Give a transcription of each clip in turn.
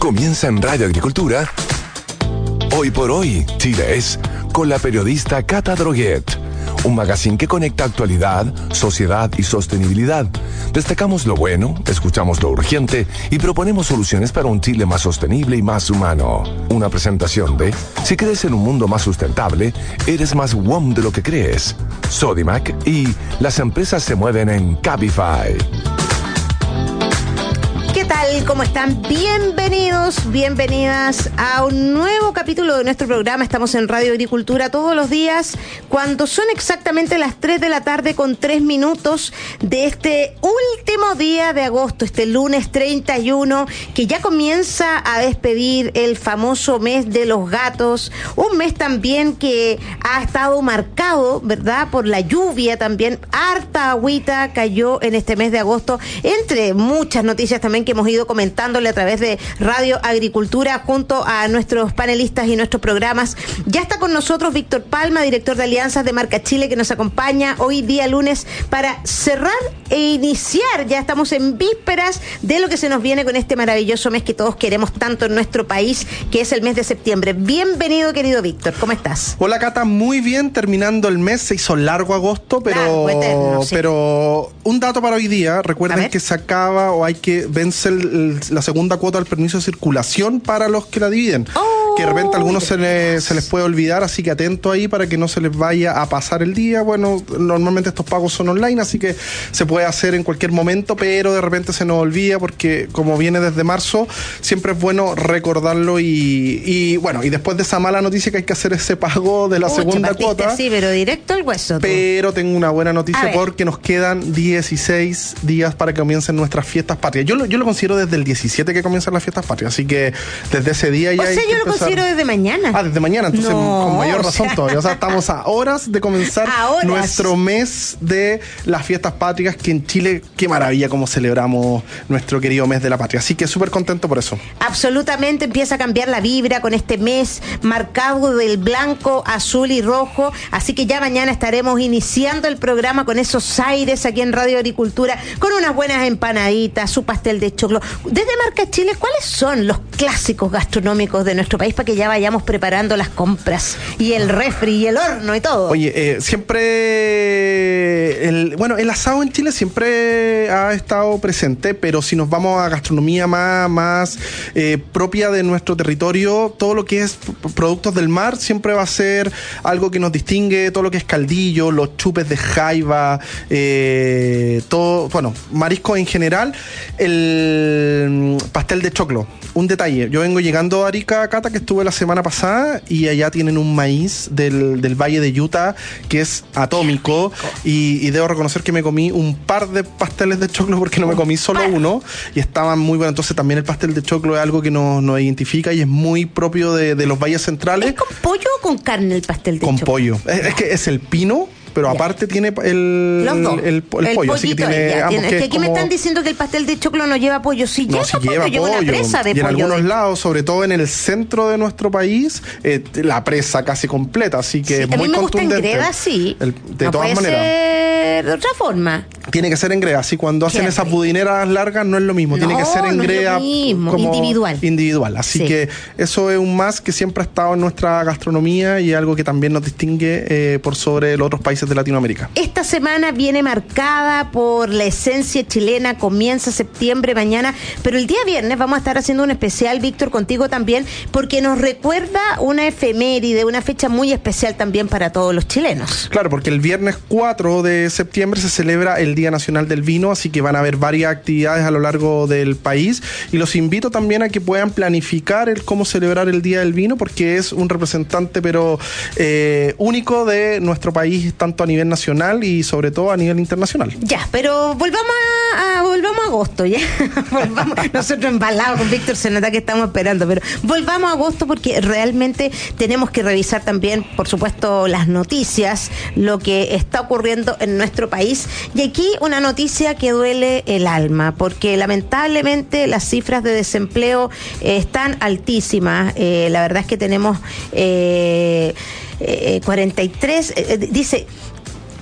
Comienza en Radio Agricultura. Hoy por hoy, Chile es, con la periodista Cata Droguet. Un magazine que conecta actualidad, sociedad y sostenibilidad. Destacamos lo bueno, escuchamos lo urgente y proponemos soluciones para un Chile más sostenible y más humano. Una presentación de, si crees en un mundo más sustentable, eres más WOM de lo que crees. Sodimac y las empresas se mueven en Cabify. ¿Qué tal? ¿Cómo están? Bienvenidos, bienvenidas a un nuevo capítulo de nuestro programa. Estamos en Radio Agricultura todos los días, cuando son exactamente las 3 de la tarde con 3 minutos de este último día de agosto, este lunes 31, que ya comienza a despedir el famoso mes de los gatos, un mes también que ha estado marcado, ¿verdad?, por la lluvia también. Harta agüita cayó en este mes de agosto, entre muchas noticias también que hemos ido comentándole a través de Radio Agricultura junto a nuestros panelistas y nuestros programas. Ya está con nosotros Víctor Palma, director de alianzas de Marca Chile, que nos acompaña hoy día lunes para cerrar e iniciar. Ya estamos en vísperas de lo que se nos viene con este maravilloso mes que todos queremos tanto en nuestro país, que es el mes de septiembre. Bienvenido, querido Víctor, ¿cómo estás? Hola, Cata, muy bien, terminando el mes. Se hizo largo agosto, pero eterno, sí. Pero un dato para hoy día. Recuerden que se acaba o hay que vencer la segunda cuota del permiso de circulación para los que la dividen. Que de repente a algunos se les puede olvidar, así que atento ahí para que no se les vaya a pasar el día. Bueno, normalmente estos pagos son online, así que se puede hacer en cualquier momento, pero de repente se nos olvida porque como viene desde marzo, siempre es bueno recordarlo y bueno, y después de esa mala noticia que hay que hacer ese pago de la segunda cuota. Sí, pero directo al hueso. Pero tengo una buena noticia porque nos quedan 16 días para que comiencen nuestras fiestas patrias. Yo lo considero desde el 17 que comienzan las fiestas patrias, así que desde ese día ya hay que yo lo considero desde mañana. Desde mañana, entonces con mayor razón todavía. O sea, estamos a horas de comenzar nuestro mes de las fiestas patrias, que en Chile, qué maravilla cómo celebramos nuestro querido mes de la patria. Así que súper contento por eso. Absolutamente, empieza a cambiar la vibra con este mes marcado del blanco, azul y rojo. Así que ya mañana estaremos iniciando el programa con esos aires aquí en Radio Agricultura, con unas buenas empanaditas, su pastel de choclo. Desde Marca Chile, ¿cuáles son los clásicos gastronómicos de nuestro país para que ya vayamos preparando las compras y el refri y el horno y todo? Oye, siempre el asado en Chile siempre ha estado presente, pero si nos vamos a gastronomía más propia de nuestro territorio, todo lo que es productos del mar siempre va a ser algo que nos distingue. Todo lo que es caldillo, los chupes de jaiba, todo, bueno, marisco en general, el pastel de choclo. Un detalle, yo vengo llegando a Arica, Cata, que estuve la semana pasada, y allá tienen un maíz del Valle de Utah que es atómico, y debo reconocer que me comí un par de pasteles de choclo porque no me comí solo uno, y estaban muy buenos. Entonces también el pastel de choclo es algo que nos identifica y es muy propio de los valles centrales. ¿Es con pollo o con carne el pastel de choclo? Con pollo. Es que es el pino, pero aparte tiene el pollo, así que tiene ambos. Es que aquí me están diciendo que el pastel de choclo no lleva pollo. Sí, lleva pollo. Una presa de y en pollo. algunos lados, sobre todo en el centro de nuestro país, la presa casi completa, así que es muy contundente. A mí me gusta en greda, sí. De todas maneras. Ser de otra forma. Tiene que ser en greda, así cuando hacen esas budineras largas no es lo mismo, tiene que ser en greda como individual. Así que eso es un más que siempre ha estado en nuestra gastronomía y algo que también nos distingue por sobre los otros países de Latinoamérica. Esta semana viene marcada por la esencia chilena, comienza septiembre mañana, pero el día viernes vamos a estar haciendo un especial, Víctor, contigo también, porque nos recuerda una efeméride, una fecha muy especial también para todos los chilenos. Claro, porque el viernes 4 de septiembre se celebra el Día Nacional del Vino, así que van a haber varias actividades a lo largo del país, y los invito también a que puedan planificar el cómo celebrar el Día del Vino, porque es un representante pero único de nuestro país, tanto a nivel nacional y sobre todo a nivel internacional. Ya, pero volvamos a agosto, ya. Volvamos, nosotros embalados con Víctor, se nota que estamos esperando, pero volvamos a agosto porque realmente tenemos que revisar también, por supuesto, las noticias, lo que está ocurriendo en nuestro país. Y aquí una noticia que duele el alma, porque lamentablemente las cifras de desempleo están altísimas. La verdad es que tenemos 43, dice...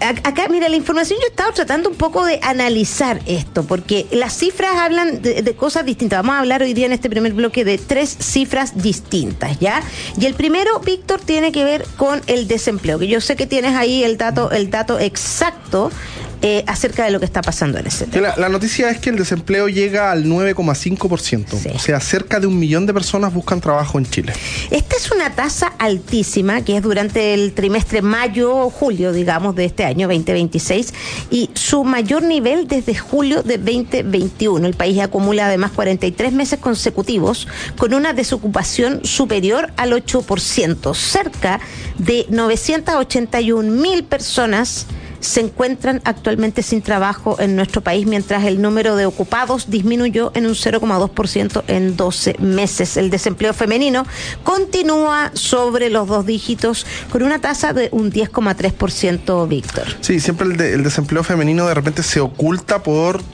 acá, mira, la información, yo he estado tratando un poco de analizar esto, porque las cifras hablan de cosas distintas. Vamos a hablar hoy día en este primer bloque de 3 cifras distintas, ¿ya? Y el primero, Víctor, tiene que ver con el desempleo, que yo sé que tienes ahí el dato exacto acerca de lo que está pasando en ese tema. La noticia es que el desempleo llega al 9,5%. Sí. O sea, cerca de 1 millón de personas buscan trabajo en Chile. Esta es una tasa altísima, que es durante el trimestre mayo-julio, digamos, de este año 2026, y su mayor nivel desde julio de 2021. El país acumula además 43 meses consecutivos con una desocupación superior al 8%. Cerca de 981.000 personas se encuentran actualmente sin trabajo en nuestro país, mientras el número de ocupados disminuyó en un 0,2% en 12 meses. El desempleo femenino continúa sobre los 2 dígitos con una tasa de un 10,3%, Víctor. Sí, siempre el desempleo femenino de repente se oculta por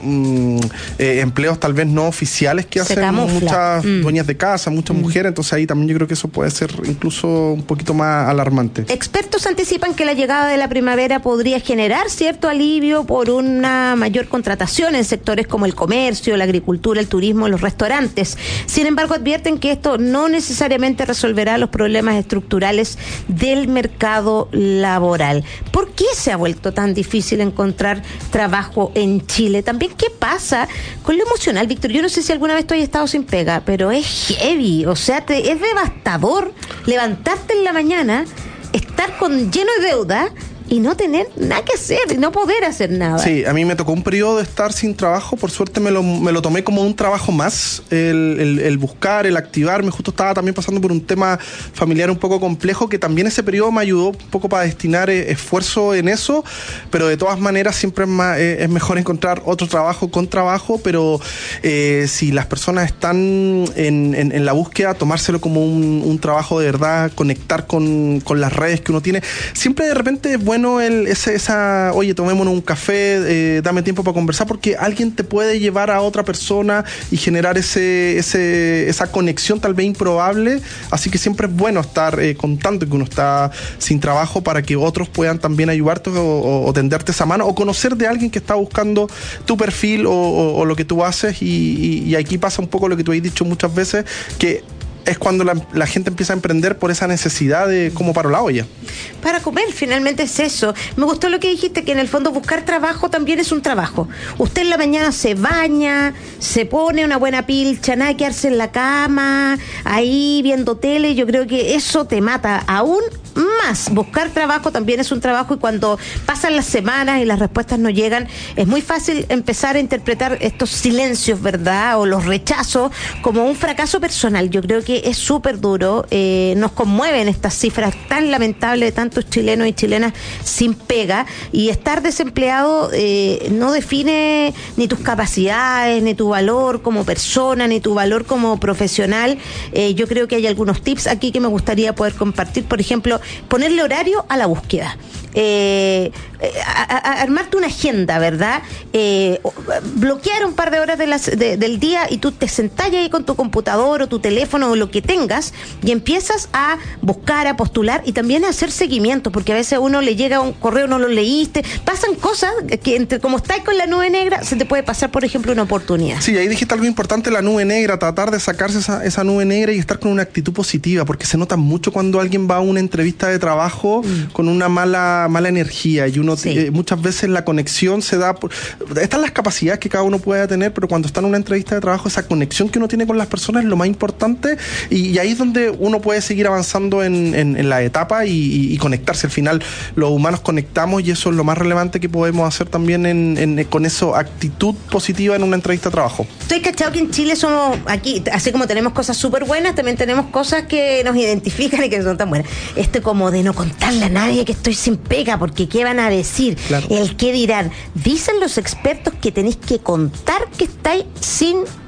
empleos tal vez no oficiales que hacen muchas dueñas de casa, muchas mujeres, entonces ahí también yo creo que eso puede ser incluso un poquito más alarmante. Expertos anticipan que la llegada de la primavera podría generar cierto alivio por una mayor contratación en sectores como el comercio, la agricultura, el turismo, los restaurantes. Sin embargo, advierten que esto no necesariamente resolverá los problemas estructurales del mercado laboral. ¿Por qué se ha vuelto tan difícil encontrar trabajo en Chile? También, ¿qué pasa con lo emocional, Víctor? Yo no sé si alguna vez tú hayas estado sin pega, pero es heavy, o sea, es devastador levantarte en la mañana, estar lleno de deuda y no tener nada que hacer, y no poder hacer nada. Sí, a mí me tocó un periodo de estar sin trabajo, por suerte me lo tomé como un trabajo más, el buscar, el activarme. Justo estaba también pasando por un tema familiar un poco complejo, que también ese periodo me ayudó un poco para destinar esfuerzo en eso, pero de todas maneras siempre es mejor encontrar otro trabajo con trabajo, pero si las personas están en la búsqueda, tomárselo como un trabajo de verdad, conectar con las redes que uno tiene. Siempre de repente es bueno oye, tomémonos un café, dame tiempo para conversar, porque alguien te puede llevar a otra persona y generar esa conexión tal vez improbable, así que siempre es bueno estar contando que uno está sin trabajo para que otros puedan también ayudarte o tenderte esa mano, o conocer de alguien que está buscando tu perfil o lo que tú haces, y aquí pasa un poco lo que tú has dicho muchas veces, que es cuando la gente empieza a emprender por esa necesidad de cómo paro la olla. Para comer, finalmente es eso. Me gustó lo que dijiste, que en el fondo buscar trabajo también es un trabajo. Usted en la mañana se baña, se pone una buena pilcha, nada que quedarse en la cama, ahí viendo tele. Yo creo que eso te mata aún más. Buscar trabajo también es un trabajo, y cuando pasan las semanas y las respuestas no llegan, es muy fácil empezar a interpretar estos silencios, ¿verdad? O los rechazos como un fracaso personal. Yo creo que es súper duro. Nos conmueven estas cifras tan lamentables de tantos chilenos y chilenas sin pega, y estar desempleado no define ni tus capacidades, ni tu valor como persona, ni tu valor como profesional. Yo creo que hay algunos tips aquí que me gustaría poder compartir. Por ejemplo, ponerle horario a la búsqueda. Armarte una agenda, ¿verdad? Bloquear un par de horas del día, y tú te sentás ahí con tu computador o tu teléfono o lo que tengas, y empiezas a buscar, a postular, y también a hacer seguimiento, porque a veces a uno le llega un correo, no lo leíste, pasan cosas que como estás con la nube negra, se te puede pasar, por ejemplo, una oportunidad. Sí, ahí dijiste algo importante, la nube negra, tratar de sacarse esa nube negra y estar con una actitud positiva, porque se nota mucho cuando alguien va a una entrevista de trabajo con una mala energía, y uno muchas veces la conexión se da están las capacidades que cada uno pueda tener, pero cuando está en una entrevista de trabajo, esa conexión que uno tiene con las personas es lo más importante, y ahí es donde uno puede seguir avanzando en la etapa y conectarse. Al final los humanos conectamos, y eso es lo más relevante que podemos hacer también con eso, actitud positiva en una entrevista de trabajo. Estoy cachado que en Chile somos, aquí, así como tenemos cosas súper buenas, también tenemos cosas que nos identifican y que no son tan buenas. Como de no contarle a nadie que estoy sin pega, porque ¿qué van a decir? Claro. El qué dirán. Dicen los expertos que tenéis que contar que estáis sin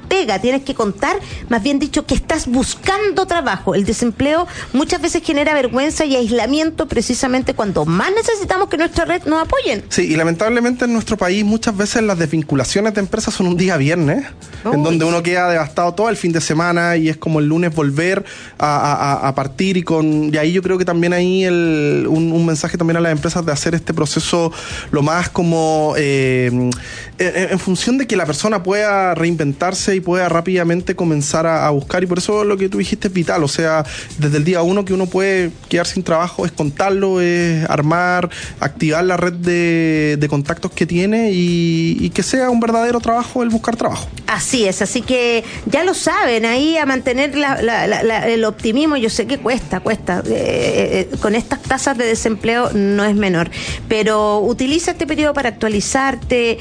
pega, tienes que contar, más bien dicho, que estás buscando trabajo. El desempleo muchas veces genera vergüenza y aislamiento precisamente cuando más necesitamos que nuestra red nos apoyen. Sí, y lamentablemente en nuestro país muchas veces las desvinculaciones de empresas son un día viernes, en donde uno queda devastado todo el fin de semana y es como el lunes volver a partir y ahí yo creo que también hay un mensaje también a las empresas de hacer este proceso lo más como en función de que la persona pueda reinventarse y pueda rápidamente comenzar a buscar, y por eso lo que tú dijiste es vital. O sea, desde el día uno que uno puede quedar sin trabajo es contarlo, es armar, activar la red de contactos que tiene y que sea un verdadero trabajo el buscar trabajo. Así es, así que ya lo saben, ahí a mantener el optimismo. Yo sé que cuesta, con estas tasas de desempleo no es menor, pero utiliza este periodo para actualizarte,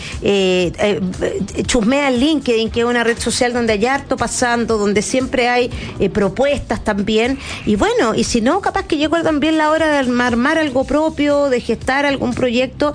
chusmea el LinkedIn, que es una red social donde hay harto pasando, donde siempre hay propuestas también, y bueno, y si no, capaz que llegó también la hora de armar algo propio, de gestar algún proyecto.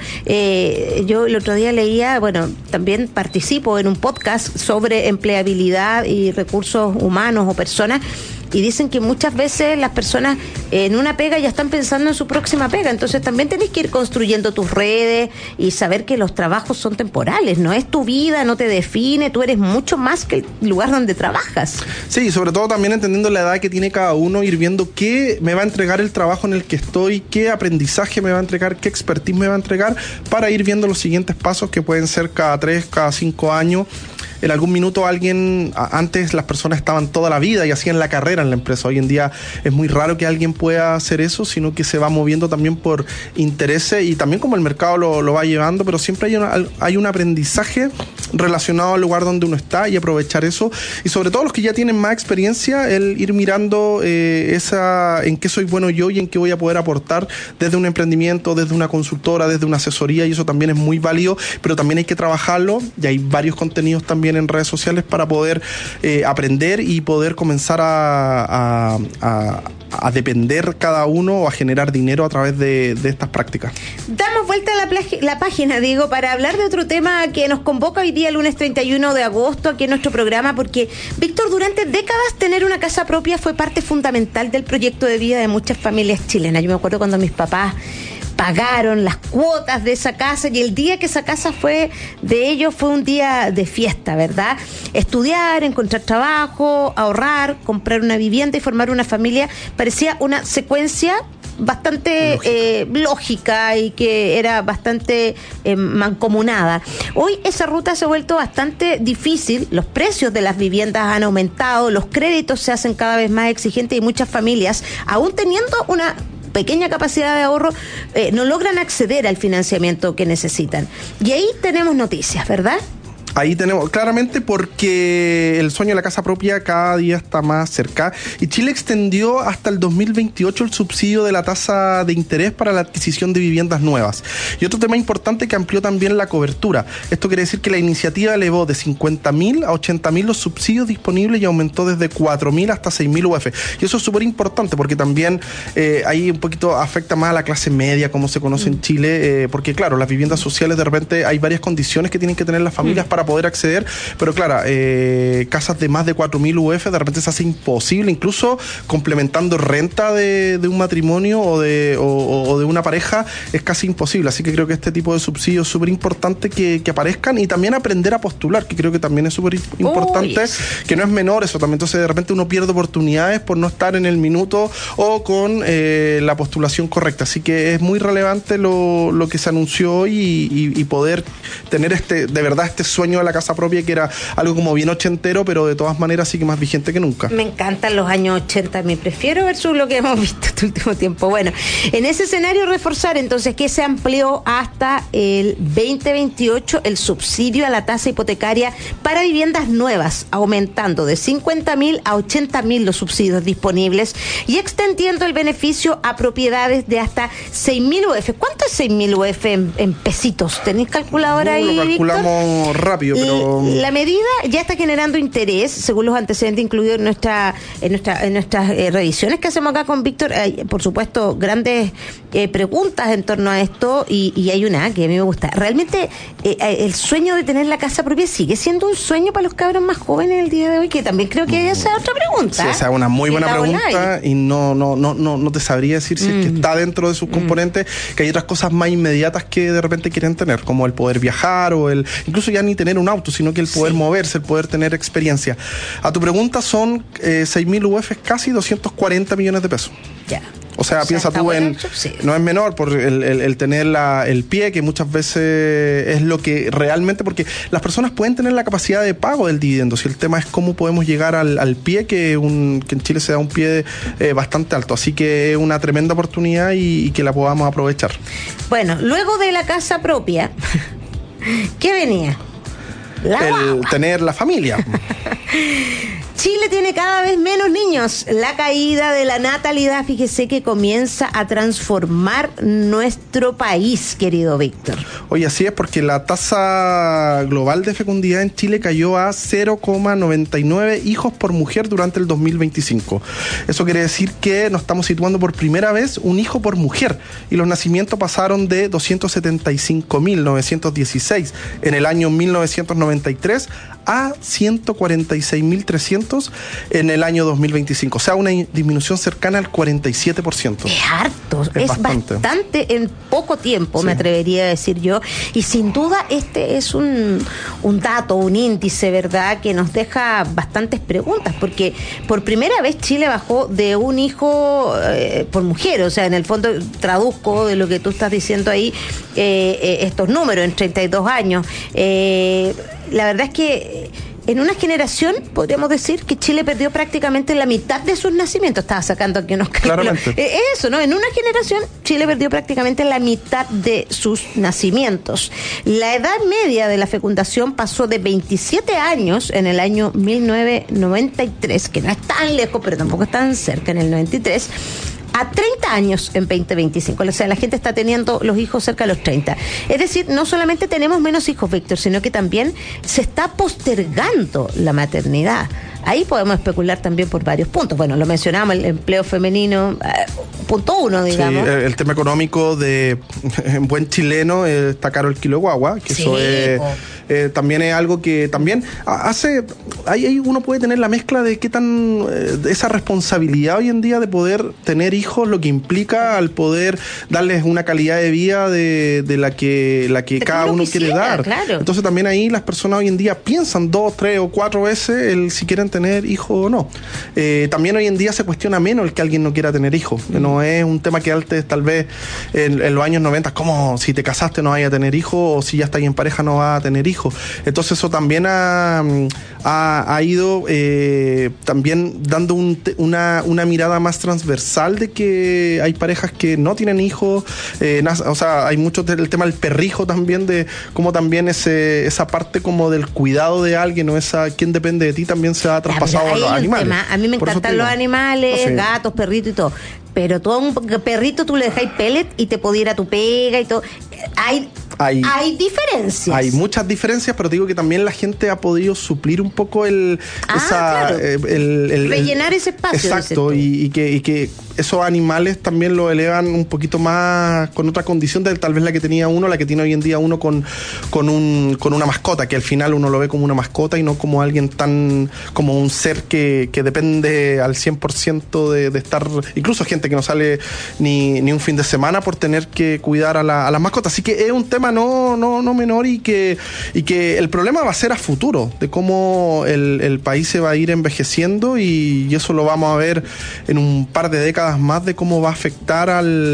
Yo el otro día leía, bueno, también participo en un podcast sobre empleabilidad y recursos humanos o personas, y dicen que muchas veces las personas en una pega ya están pensando en su próxima pega, entonces también tenés que ir construyendo tus redes y saber que los trabajos son temporales, no es tu vida, no te define, tú eres mucho más que el lugar donde trabajas. Sí, sobre todo también entendiendo la edad que tiene cada uno, ir viendo qué me va a entregar el trabajo en el que estoy, qué aprendizaje me va a entregar, qué expertise me va a entregar, para ir viendo los siguientes pasos que pueden ser cada 3, cada 5 años. En algún minuto antes las personas estaban toda la vida y hacían la carrera en la empresa. Hoy en día es muy raro que alguien pueda hacer eso, sino que se va moviendo también por intereses y también como el mercado lo va llevando, pero siempre hay un aprendizaje relacionado al lugar donde uno está y aprovechar eso. Y sobre todo los que ya tienen más experiencia, el ir mirando en qué soy bueno yo y en qué voy a poder aportar desde un emprendimiento, desde una consultora, desde una asesoría, y eso también es muy válido, pero también hay que trabajarlo y hay varios contenidos también en redes sociales para poder aprender y poder comenzar a depender cada uno o a generar dinero a través de estas prácticas. Damos vuelta a la página, para hablar de otro tema que nos convoca hoy día, lunes 31 de agosto, aquí en nuestro programa, porque, Víctor, durante décadas tener una casa propia fue parte fundamental del proyecto de vida de muchas familias chilenas. Yo me acuerdo cuando mis papás pagaron las cuotas de esa casa y el día que esa casa fue de ellos fue un día de fiesta, ¿verdad? Estudiar, encontrar trabajo, ahorrar, comprar una vivienda y formar una familia parecía una secuencia bastante lógica y que era bastante mancomunada. Hoy esa ruta se ha vuelto bastante difícil, los precios de las viviendas han aumentado, los créditos se hacen cada vez más exigentes y muchas familias, aún teniendo una pequeña capacidad de ahorro, no logran acceder al financiamiento que necesitan. Y ahí tenemos noticias, ¿verdad? Ahí tenemos, claramente, porque el sueño de la casa propia cada día está más cerca y Chile extendió hasta el 2028 el subsidio de la tasa de interés para la adquisición de viviendas nuevas. Y otro tema importante, que amplió también la cobertura. Esto quiere decir que la iniciativa elevó de 50.000 a 80.000 los subsidios disponibles y aumentó desde 4.000 hasta 6.000 UF. Y eso es súper importante porque también ahí un poquito afecta más a la clase media, como se conoce en Chile, porque claro, las viviendas sociales de repente hay varias condiciones que tienen que tener las familias para poder acceder, pero claro, casas de más de 4.000 UF de repente se hace imposible, incluso complementando renta de un matrimonio o de una pareja es casi imposible, así que creo que este tipo de subsidios es súper importante que aparezcan, y también aprender a postular, que creo que también es súper importante, que no es menor eso también. Entonces de repente uno pierde oportunidades por no estar en el minuto o con la postulación correcta, así que es muy relevante lo que se anunció hoy y poder tener de verdad este sueño de la casa propia, que era algo como bien ochentero, pero de todas maneras sí que más vigente que nunca. Me encantan los años 80, me prefiero versus lo que hemos visto este último tiempo. Bueno, en ese escenario reforzar entonces que se amplió hasta el 2028 el subsidio a la tasa hipotecaria para viviendas nuevas, aumentando de 50.000 a 80.000 los subsidios disponibles y extendiendo el beneficio a propiedades de hasta 6.000 UF. ¿Cuánto es 6.000 UF en pesitos? ¿Tenéis calculadora ahí, Lo calculamos Víctor? rápido. rápido, pero... La medida ya está generando interés, según los antecedentes incluidos en nuestras revisiones que hacemos acá con Víctor. Hay, por supuesto, grandes preguntas en torno a esto, y hay una que a mí me gusta. ¿Realmente el sueño de tener la casa propia sigue siendo un sueño para los cabros más jóvenes el día de hoy? Que también creo que esa es otra pregunta. Sí, esa es una muy buena pregunta, y no te sabría decir si es que está dentro de sus componentes, que hay otras cosas más inmediatas que de repente quieren tener, como el poder viajar, o incluso ya ni tener un auto, sino que el poder moverse, el poder tener experiencia. A tu pregunta, son 6.000 UF, casi 240 millones de pesos. Ya. O sea, piensa tú no es menor por el tener el pie, que muchas veces es lo que realmente, porque las personas pueden tener la capacidad de pago del dividendo, si el tema es cómo podemos llegar al pie, que en Chile se da un pie bastante alto, así que es una tremenda oportunidad y que la podamos aprovechar. Bueno, luego de la casa propia, ¿qué venía? Tener la familia. Chile tiene cada vez menos niños. La caída de la natalidad, fíjese que comienza a transformar nuestro país, querido Víctor. Oye, así es, porque la tasa global de fecundidad en Chile cayó a 0,99 hijos por mujer durante el 2025. Eso quiere decir que nos estamos situando por primera vez un hijo por mujer, y los nacimientos pasaron de 275.916 en el año 1993 a 146.300 en el año 2025. O sea, una disminución cercana al 47%. Es harto, es bastante en poco tiempo, me atrevería a decir yo. Y sin duda este es un dato, un índice, ¿verdad?, que nos deja bastantes preguntas, porque por primera vez Chile bajó de un hijo por mujer. O sea, en el fondo traduzco de lo que tú estás diciendo ahí estos números en 32 años. La verdad es que en una generación podríamos decir que Chile perdió prácticamente la mitad de sus nacimientos. Estaba sacando aquí unos cálculos. Eso, ¿no? En una generación Chile perdió prácticamente la mitad de sus nacimientos. La edad media de la fecundación pasó de 27 años en el año 1993, que no es tan lejos, pero tampoco es tan cerca, en el 93, a 30 años en 2025. O sea, la gente está teniendo los hijos cerca de los 30. Es decir, no solamente tenemos menos hijos, Víctor, sino que también se está postergando la maternidad. Ahí podemos especular también por varios puntos. Bueno, lo mencionamos, el empleo femenino, punto uno, digamos. Sí, el tema económico de, en buen chileno, está caro el kilo de guagua, que eso es... también es algo que también hace, ahí uno puede tener la mezcla de qué tan esa responsabilidad hoy en día de poder tener hijos, lo que implica al poder darles una calidad de vida de la que cada uno quiere dar. Claro. Entonces también ahí las personas hoy en día piensan 2, 3 o 4 veces el si quieren tener hijos o no. También hoy en día se cuestiona menos el que alguien no quiera tener hijos. No es un tema que antes, tal vez en los años 90, como si te casaste no vayas a tener hijos, o si ya estás en pareja no vas a tener hijos. Entonces eso también ha ido también dando una mirada más transversal de que hay parejas que no tienen hijos. O sea, hay mucho el tema del perrijo también, de cómo también esa parte como del cuidado de alguien, o esa quien depende de ti, también se ha traspasado a los animales. A mí me encantan los animales, gatos, perritos y todo. Pero todo un perrito tú le dejáis pellet y te puede ir a tu pega y todo. Hay diferencias. Hay muchas diferencias, pero te digo que también la gente ha podido suplir un poco rellenar ese espacio. Exacto, y que esos animales también lo elevan un poquito más con otra condición de tal vez la que tenía uno, la que tiene hoy en día uno con una mascota, que al final uno lo ve como una mascota y no como alguien como un ser que depende al 100% de estar, incluso gente que no sale ni un fin de semana por tener que cuidar a las mascotas. Así que es un tema no menor, y que el problema va a ser a futuro, de cómo el país se va a ir envejeciendo, y eso lo vamos a ver en un par de décadas más, de cómo va a afectar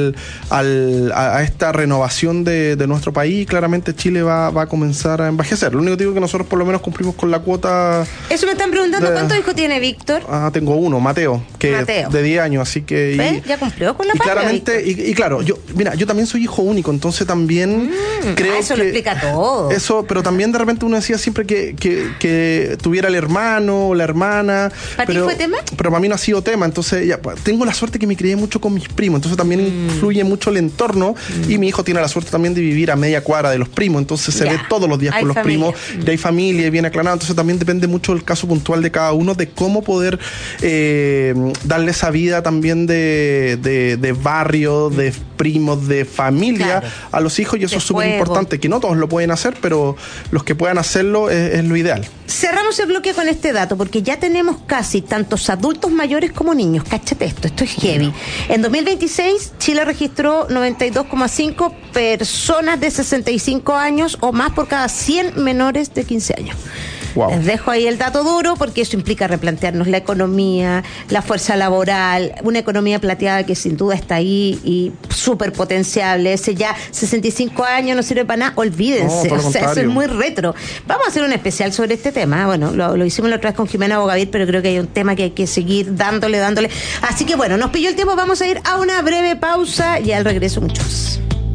a esta renovación de nuestro país. Y claramente Chile va a comenzar a envejecer. Lo único que digo es que nosotros por lo menos cumplimos con la cuota. Eso me están preguntando, ¿cuántos hijos tiene Víctor? Tengo uno, Mateo, de 10 años, así que... ¿Ya cumplió con la patria? Claramente, y claro, yo también soy hijo único, entonces también también creo eso lo explica todo. Eso, pero también de repente uno decía siempre que tuviera el hermano o la hermana. ¿Para ti fue tema? Pero para mí no ha sido tema. Entonces, ya, pues, tengo la suerte que me crié mucho con mis primos. Entonces también influye mucho el entorno. Y mi hijo tiene la suerte también de vivir a media cuadra de los primos. Entonces se ve todos los días con los primos. Y hay familia y bien aclarado. Entonces también depende mucho del caso puntual de cada uno, de cómo poder darle esa vida también de barrio, de primos, de familia a los hijos. Y eso es súper importante, que no todos lo pueden hacer, pero los que puedan hacerlo es lo ideal. Cerramos el bloque con este dato, porque ya tenemos casi tantos adultos mayores como niños. Cáchate esto es heavy. En 2026, Chile registró 92,5 personas de 65 años o más por cada 100 menores de 15 años. Wow. Les dejo ahí el dato duro, porque eso implica replantearnos la economía, la fuerza laboral, una economía plateada que sin duda está ahí y súper potenciable. Ese ya 65 años no sirve para nada, olvídense. No, o sea, eso es muy retro. Vamos a hacer un especial sobre este tema. Bueno, lo hicimos la otra vez con Jimena Bogavir, pero creo que hay un tema que hay que seguir dándole. Así que bueno, nos pilló el tiempo, vamos a ir a una breve pausa y al regreso muchos.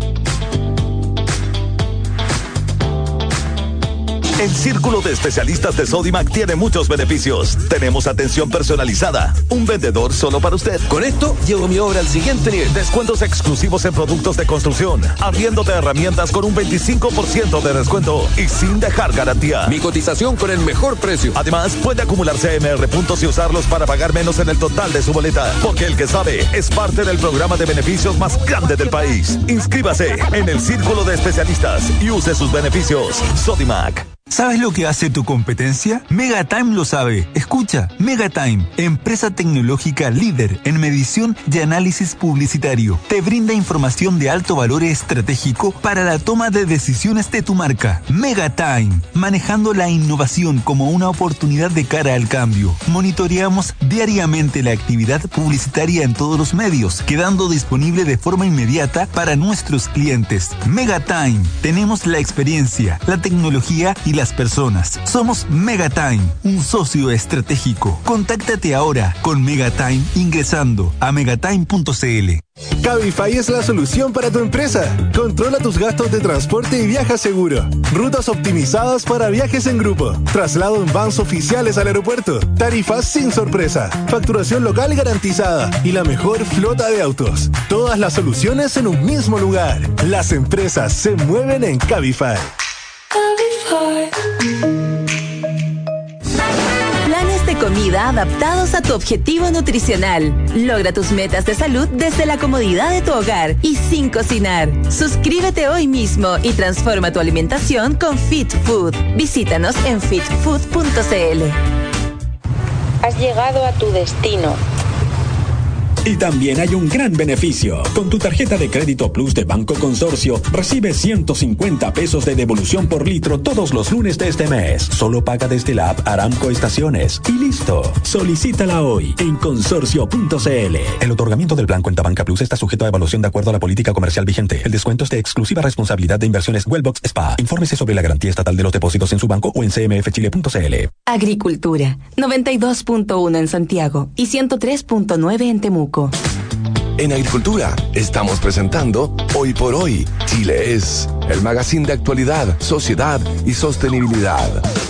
El Círculo de Especialistas de Sodimac tiene muchos beneficios. Tenemos atención personalizada, un vendedor solo para usted. Con esto, llevo mi obra al siguiente nivel. Descuentos exclusivos en productos de construcción, arriendo de herramientas con un 25% de descuento y sin dejar garantía. Mi cotización con el mejor precio. Además, puede acumular CMR puntos y usarlos para pagar menos en el total de su boleta. Porque el que sabe es parte del programa de beneficios más grande del país. Inscríbase en el Círculo de Especialistas y use sus beneficios. Sodimac. ¿Sabes lo que hace tu competencia? Megatime lo sabe. Escucha, Megatime, empresa tecnológica líder en medición y análisis publicitario, te brinda información de alto valor estratégico para la toma de decisiones de tu marca. Megatime, manejando la innovación como una oportunidad de cara al cambio. Monitoreamos diariamente la actividad publicitaria en todos los medios, quedando disponible de forma inmediata para nuestros clientes. Megatime, tenemos la experiencia, la tecnología y las personas. Somos Megatime, un socio estratégico. Contáctate ahora con Megatime ingresando a megatime.cl. Cabify es la solución para tu empresa. Controla tus gastos de transporte y viaja seguro. Rutas optimizadas para viajes en grupo. Traslado en vans oficiales al aeropuerto. Tarifas sin sorpresa. Facturación local garantizada. Y la mejor flota de autos. Todas las soluciones en un mismo lugar. Las empresas se mueven en Cabify. Planes de comida adaptados a tu objetivo nutricional. Logra tus metas de salud desde la comodidad de tu hogar y sin cocinar. Suscríbete hoy mismo y transforma tu alimentación con Fit Food. Visítanos en fitfood.cl. Has llegado a tu destino. Y también hay un gran beneficio. Con tu tarjeta de crédito Plus de Banco Consorcio, recibes 150 pesos de devolución por litro todos los lunes de este mes. Solo paga desde la app Aramco Estaciones. Y listo. Solicítala hoy en consorcio.cl. El otorgamiento del plan Cuenta Banca Plus está sujeto a evaluación de acuerdo a la política comercial vigente. El descuento es de exclusiva responsabilidad de Inversiones Wellbox SPA. Infórmese sobre la garantía estatal de los depósitos en su banco o en cmfchile.cl. Agricultura, 92.1 en Santiago y 103.9 en Temuco. En Agricultura estamos presentando Hoy por Hoy, Chile es, el magazine de actualidad, sociedad y sostenibilidad.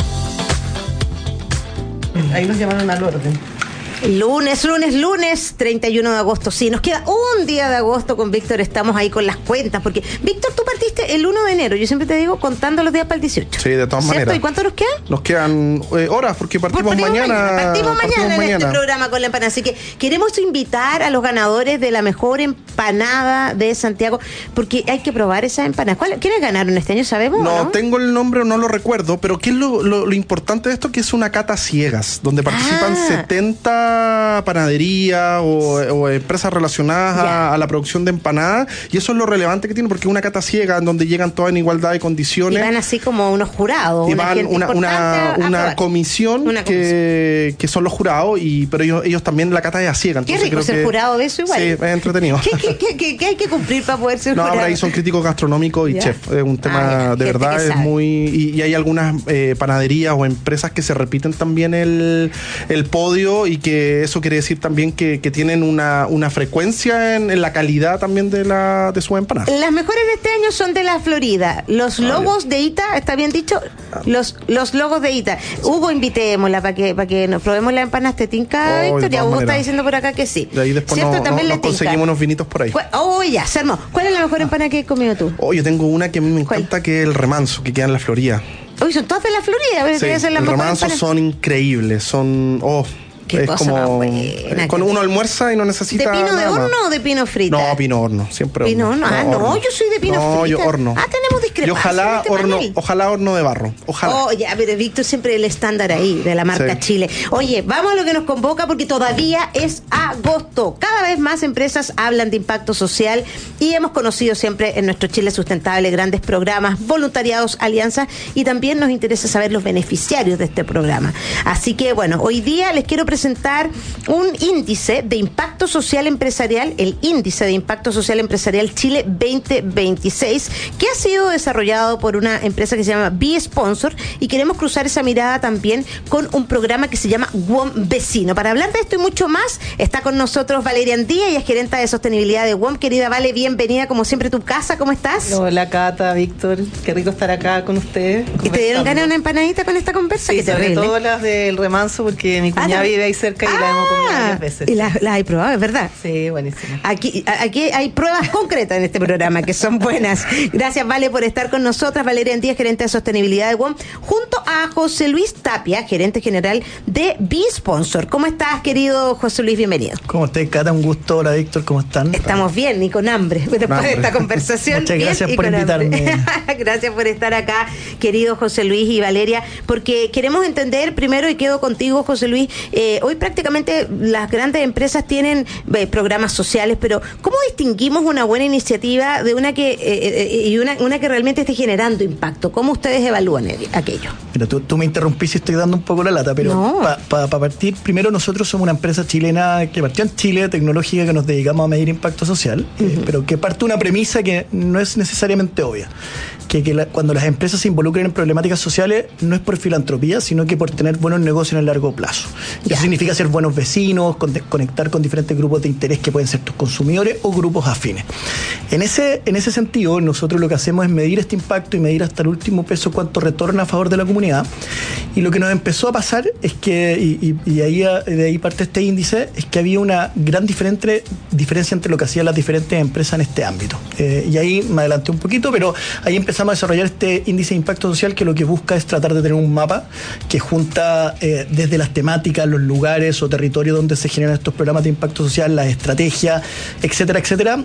Ahí nos llamaron al orden. Lunes, 31 de agosto. Sí, nos queda un día de agosto con Víctor. Estamos ahí con las cuentas. Porque, Víctor, tú partiste el 1 de enero. Yo siempre te digo, contando los días para el 18. Sí, de todas maneras. ¿Y cuánto nos quedan? Nos quedan horas, porque partimos mañana. Partimos mañana en este programa con la empanada. Así que queremos invitar a los ganadores de la mejor empanada de Santiago, porque hay que probar esas empanadas. ¿Quiénes ganaron este año? ¿Sabemos? No, tengo el nombre o no lo recuerdo, pero ¿qué es lo importante de esto? Que es una cata ciegas, donde participan 70 panaderías o empresas relacionadas a la producción de empanadas, y eso es lo relevante que tiene, porque es una cata ciega en donde llegan todas en igualdad de condiciones. Y van así como unos jurados. Y van una comisión que son los jurados, pero ellos también la cata es a ciega. Qué rico ser jurado de eso igual. Sí, es entretenido. ¿Qué hay que cumplir para poder ser jurado? Ahora ahí son críticos gastronómicos y chef. Es un tema de verdad, es muy... Y hay algunas panaderías o empresas que se repiten también el podio y que eso quiere decir también que tienen una frecuencia en la calidad también de sus empanadas. Las mejores de este año son de la Florida. Los logos de Ita, ¿está bien dicho? Los logos de Ita. Hugo, invitémosla para que nos probemos la empanada tetinca, Victoria. Hugo está diciendo por acá que sí. De ahí después nos conseguimos unos vinitos por ahí. Ya, se armó. ¿Cuál es la mejor empanada que has comido tú? Yo tengo una que a mí me encanta, que es el remanso, que queda en la Florida. Son todas de la Florida. Sí, los remansos son increíbles, son... Qué es cosa como buena, con uno almuerza y no necesita ¿de pino de horno más. O de pino frita? No, pino horno, siempre pino horno. horno. Yo soy de pino frita. No, yo horno. Tenemos discrepancia. Y ojalá horno de barro. Ojalá. Ya, pero Víctor siempre el estándar ahí de la marca Chile. Oye, vamos a lo que nos convoca porque todavía es agosto. Cada vez más empresas hablan de impacto social y hemos conocido siempre en nuestro Chile Sustentable grandes programas, voluntariados, alianzas, y también nos interesa saber los beneficiarios de este programa. Así que bueno, hoy día les quiero presentar un índice de impacto social empresarial, el índice de impacto social empresarial Chile 2026, que ha sido desarrollado por una empresa que se llama B-Sponsor, y queremos cruzar esa mirada también con un programa que se llama WOM Vecino. Para hablar de esto y mucho más, está con nosotros Valeria Andía, ella es gerente de sostenibilidad de WOM. Querida Vale, bienvenida como siempre a tu casa, ¿cómo estás? Hola Cata, Víctor, qué rico estar acá con ustedes. ¿Y te dieron ganas de una empanadita con esta conversa? Sí, sobre todo las del remanso, porque mi cuñada vive ahí cerca y la hemos comido varias veces. Y las hay probado, es verdad. Sí, buenísimo. Aquí hay pruebas concretas en este programa que son buenas. Gracias, Vale, por estar con nosotras. Valeria Andía, gerente de sostenibilidad de WOM, junto a José Luis Tapia, gerente general de B-Sponsor. ¿Cómo estás, querido José Luis? Bienvenido. ¿Cómo estás, Cata? Un gusto. Hola, Víctor, ¿cómo están? Estamos bien y con hambre después de esta conversación. Muchas gracias por invitarme. Gracias por estar acá, querido José Luis y Valeria, porque queremos entender primero, y quedo contigo, José Luis, hoy prácticamente las grandes empresas tienen programas sociales, pero ¿cómo distinguimos una buena iniciativa de una que una que realmente esté generando impacto? ¿Cómo ustedes evalúan aquello? Mira, tú me interrumpís y estoy dando un poco la lata, pero no. Para partir, primero nosotros somos una empresa chilena que partió en Chile, tecnológica, que nos dedicamos a medir impacto social, pero que parte de una premisa que no es necesariamente obvia, que cuando las empresas se involucran en problemáticas sociales no es por filantropía, sino que por tener buenos negocios en el largo plazo. Eso significa ser buenos vecinos, conectar con diferentes grupos de interés que pueden ser tus consumidores o grupos afines. En ese sentido, nosotros lo que hacemos es medir este impacto y medir hasta el último peso cuánto retorna a favor de la comunidad. Y lo que nos empezó a pasar es que, de ahí parte este índice, es que había una gran diferencia entre lo que hacían las diferentes empresas en este ámbito. Y ahí me adelanté un poquito, pero ahí empezamos a desarrollar este índice de impacto social, que lo que busca es tratar de tener un mapa que junta desde las temáticas, los lugares o territorios donde se generan estos programas de impacto social, las estrategias, etcétera,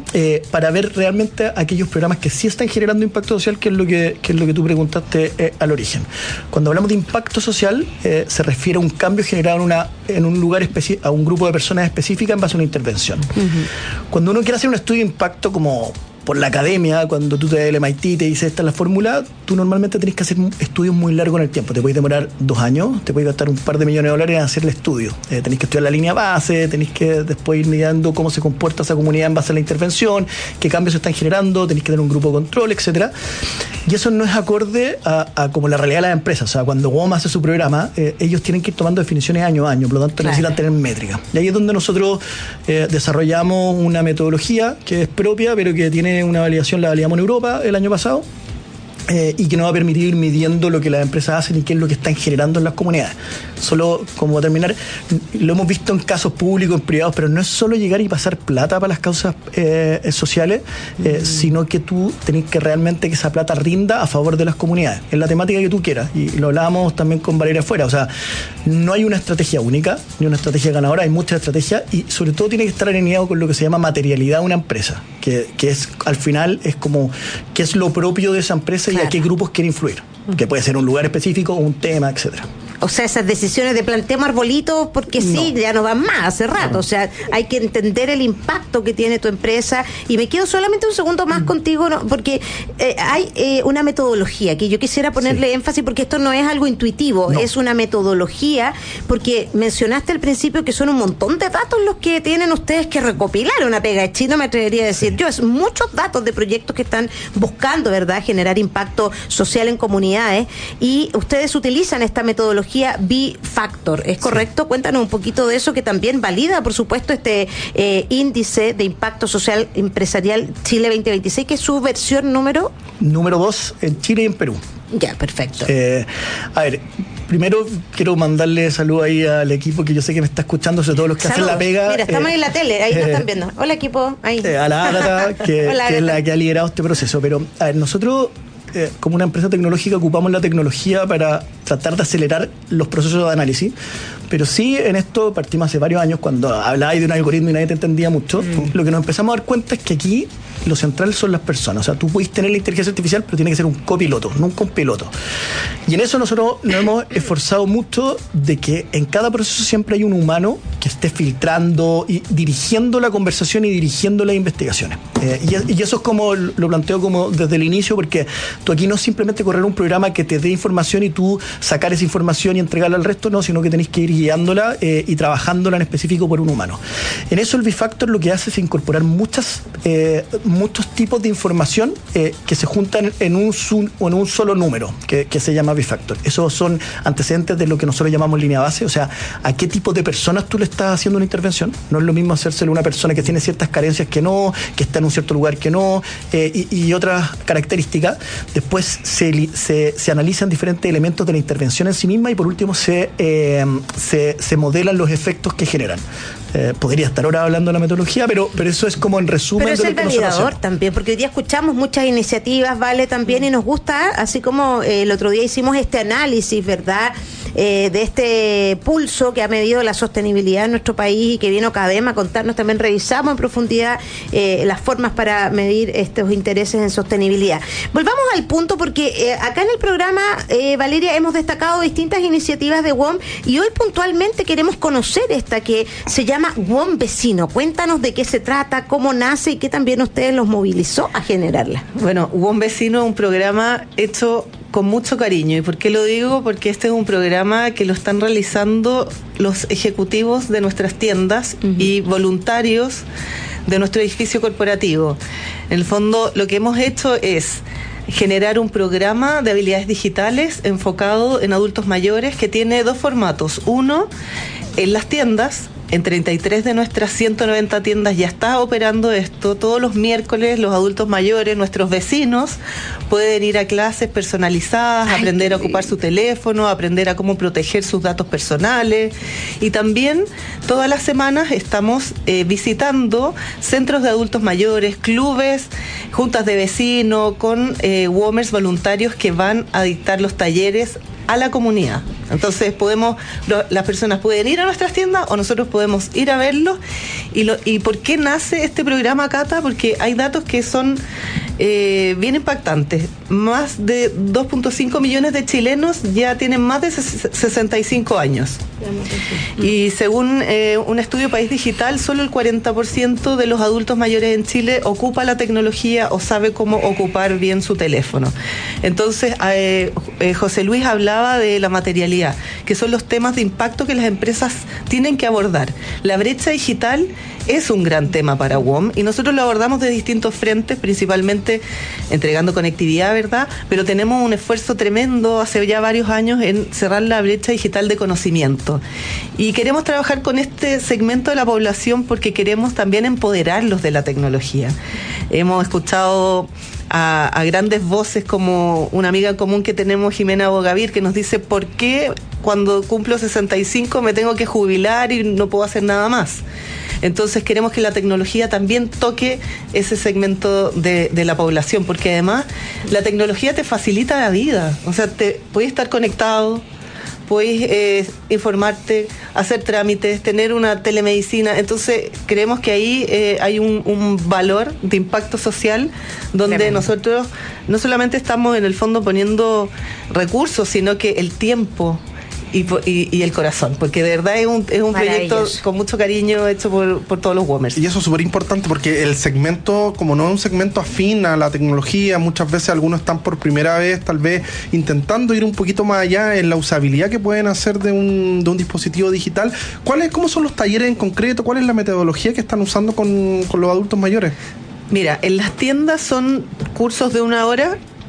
para ver realmente aquellos programas que sí están generando impacto social, que es lo que tú preguntaste al origen. Cuando hablamos de impacto social, se refiere a un cambio generado en un lugar a un grupo de personas específicas en base a una intervención. Cuando uno quiere hacer un estudio de impacto como por la academia, cuando tú te das el MIT y te dice esta es la fórmula, tú normalmente tenés que hacer estudios muy largos en el tiempo. Te puedes demorar 2 años, te puedes gastar un par de millones de dólares en hacer el estudio. Tenés que estudiar la línea base, tenés que después ir mirando cómo se comporta esa comunidad en base a la intervención, qué cambios se están generando, tenés que tener un grupo de control, etcétera. Y eso no es acorde a como la realidad de las empresas. O sea, cuando WOM hace su programa, ellos tienen que ir tomando definiciones año a año, por lo tanto necesitan tener métricas. Y ahí es donde nosotros desarrollamos una metodología que es propia, pero que tiene una validación, la validamos en Europa el año pasado, y que nos va a permitir ir midiendo lo que las empresas hacen y qué es lo que están generando en las comunidades. Solo como terminar, lo hemos visto en casos públicos, en privados, pero no es solo llegar y pasar plata para las causas sociales, sino que tú tenés que realmente que esa plata rinda a favor de las comunidades, en la temática que tú quieras. Y lo hablábamos también con Valeria afuera, o sea, no hay una estrategia única, ni una estrategia ganadora, hay muchas estrategias, y sobre todo tiene que estar alineado con lo que se llama materialidad de una empresa, que es al final es como qué es lo propio de esa empresa y a qué grupos quiere influir, que puede ser un lugar específico, un tema, etcétera. O sea, esas decisiones de plantemos arbolitos porque sí, ya no van más hace rato. O sea, hay que entender el impacto que tiene tu empresa. Y me quedo solamente un segundo más contigo, ¿no? Porque hay una metodología que yo quisiera ponerle énfasis, porque esto no es algo intuitivo, es una metodología, porque mencionaste al principio que son un montón de datos los que tienen ustedes que recopilar. Una pega de chino, me atrevería a decir yo. Es muchos datos de proyectos que están buscando, ¿verdad?, generar impacto social en comunidades. Y ustedes utilizan esta metodología tecnología B-Factor. ¿Es correcto? Cuéntanos un poquito de eso, que también valida, por supuesto, este índice de impacto social empresarial Chile 2026, que es su versión número 2 en Chile y en Perú. Ya, perfecto. A ver, primero quiero mandarle salud ahí al equipo que yo sé que me está escuchando, sobre todo los que hacen la pega. Mira, estamos en la tele, ahí nos están viendo. Hola, equipo. Ahí. A la Ágata, que es la que ha liderado este proceso. Pero, a ver, nosotros, como una empresa tecnológica, ocupamos la tecnología para tratar de acelerar los procesos de análisis. Pero sí, en esto partimos hace varios años, cuando hablabais de un algoritmo y nadie te entendía mucho. Lo que nos empezamos a dar cuenta es que aquí lo central son las personas. O sea, tú puedes tener la inteligencia artificial, pero tiene que ser un copiloto, no un compiloto. Y en eso nosotros nos hemos esforzado mucho de que en cada proceso siempre hay un humano que esté filtrando y dirigiendo la conversación y dirigiendo las investigaciones. Y eso es como lo planteo como desde el inicio, porque tú aquí no es simplemente correr un programa que te dé información y tú sacar esa información y entregarla al resto, no, sino que tenés que ir guiándola y trabajándola en específico por un humano. En eso el B-Factor lo que hace es incorporar muchos tipos de información que se juntan en un solo número, que se llama B-Factor. Esos son antecedentes de lo que nosotros llamamos línea base, o sea, a qué tipo de personas tú le estás haciendo una intervención. No es lo mismo hacérselo a una persona que tiene ciertas carencias que no, que está en un cierto lugar que no, y otras características. Después se analizan diferentes elementos de la intervención en sí misma y por último se modelan los efectos que generan. Podría estar ahora hablando de la metodología, pero eso es como en resumen. Pero es de el lo que nosotros validador hacemos. también, porque hoy día escuchamos muchas iniciativas, ¿vale? También, y nos gusta, así como el otro día hicimos este análisis, ¿verdad? De este pulso que ha medido la sostenibilidad en nuestro país y que vino Cadema a contarnos, también revisamos en profundidad las formas para medir estos intereses en sostenibilidad. Volvamos al punto, porque acá en el programa, Valeria, hemos destacado distintas iniciativas de WOM y hoy puntualmente queremos conocer esta que se llama WOM Vecino. Cuéntanos de qué se trata, cómo nace y qué también ustedes los movilizó a generarla. Bueno, WOM Vecino es un programa hecho con mucho cariño. ¿Y por qué lo digo? Porque este es un programa que lo están realizando los ejecutivos de nuestras tiendas y voluntarios de nuestro edificio corporativo. En el fondo, lo que hemos hecho es generar un programa de habilidades digitales enfocado en adultos mayores que tiene dos formatos. Uno, en las tiendas. En 33 de nuestras 190 tiendas ya está operando esto. Todos los miércoles los adultos mayores, nuestros vecinos, pueden ir a clases personalizadas, aprender a ocupar su teléfono, aprender a cómo proteger sus datos personales. Y también todas las semanas estamos visitando centros de adultos mayores, clubes, juntas de vecinos, con WOMers voluntarios que van a dictar los talleres a la comunidad. Entonces las personas pueden ir a nuestras tiendas o nosotros podemos ir a verlos. ¿Y por qué nace este programa, Cata? Porque hay datos que son bien impactantes. Más de 2.5 millones de chilenos ya tienen más de 65 años. Y según un estudio País Digital, solo el 40% de los adultos mayores en Chile ocupa la tecnología o sabe cómo ocupar bien su teléfono. Entonces, José Luis hablaba de la materialidad, que son los temas de impacto que las empresas tienen que abordar. La brecha digital es un gran tema para WOM y nosotros lo abordamos de distintos frentes, principalmente entregando conectividad, ¿verdad? Pero tenemos un esfuerzo tremendo hace ya varios años en cerrar la brecha digital de conocimiento. Y queremos trabajar con este segmento de la población porque queremos también empoderarlos de la tecnología. Hemos escuchado a grandes voces como una amiga en común que tenemos, Jimena Bogavir, que nos dice: ¿por qué cuando cumplo 65 me tengo que jubilar y no puedo hacer nada más? Entonces queremos que la tecnología también toque ese segmento de la población, porque además la tecnología te facilita la vida. O sea, puedes estar conectado, puedes informarte, hacer trámites, tener una telemedicina. Entonces creemos que ahí hay un valor de impacto social donde tremendo. Nosotros no solamente estamos en el fondo poniendo recursos, sino que el tiempo y el corazón, porque de verdad es un proyecto con mucho cariño hecho por todos los WOMers. Y eso es súper importante porque el segmento, como no es un segmento afín a la tecnología, muchas veces algunos están por primera vez tal vez intentando ir un poquito más allá en la usabilidad que pueden hacer de un dispositivo digital. ¿Cómo son los talleres en concreto? ¿Cuál es la metodología que están usando con los adultos mayores? Mira, en las tiendas son cursos de 1 hora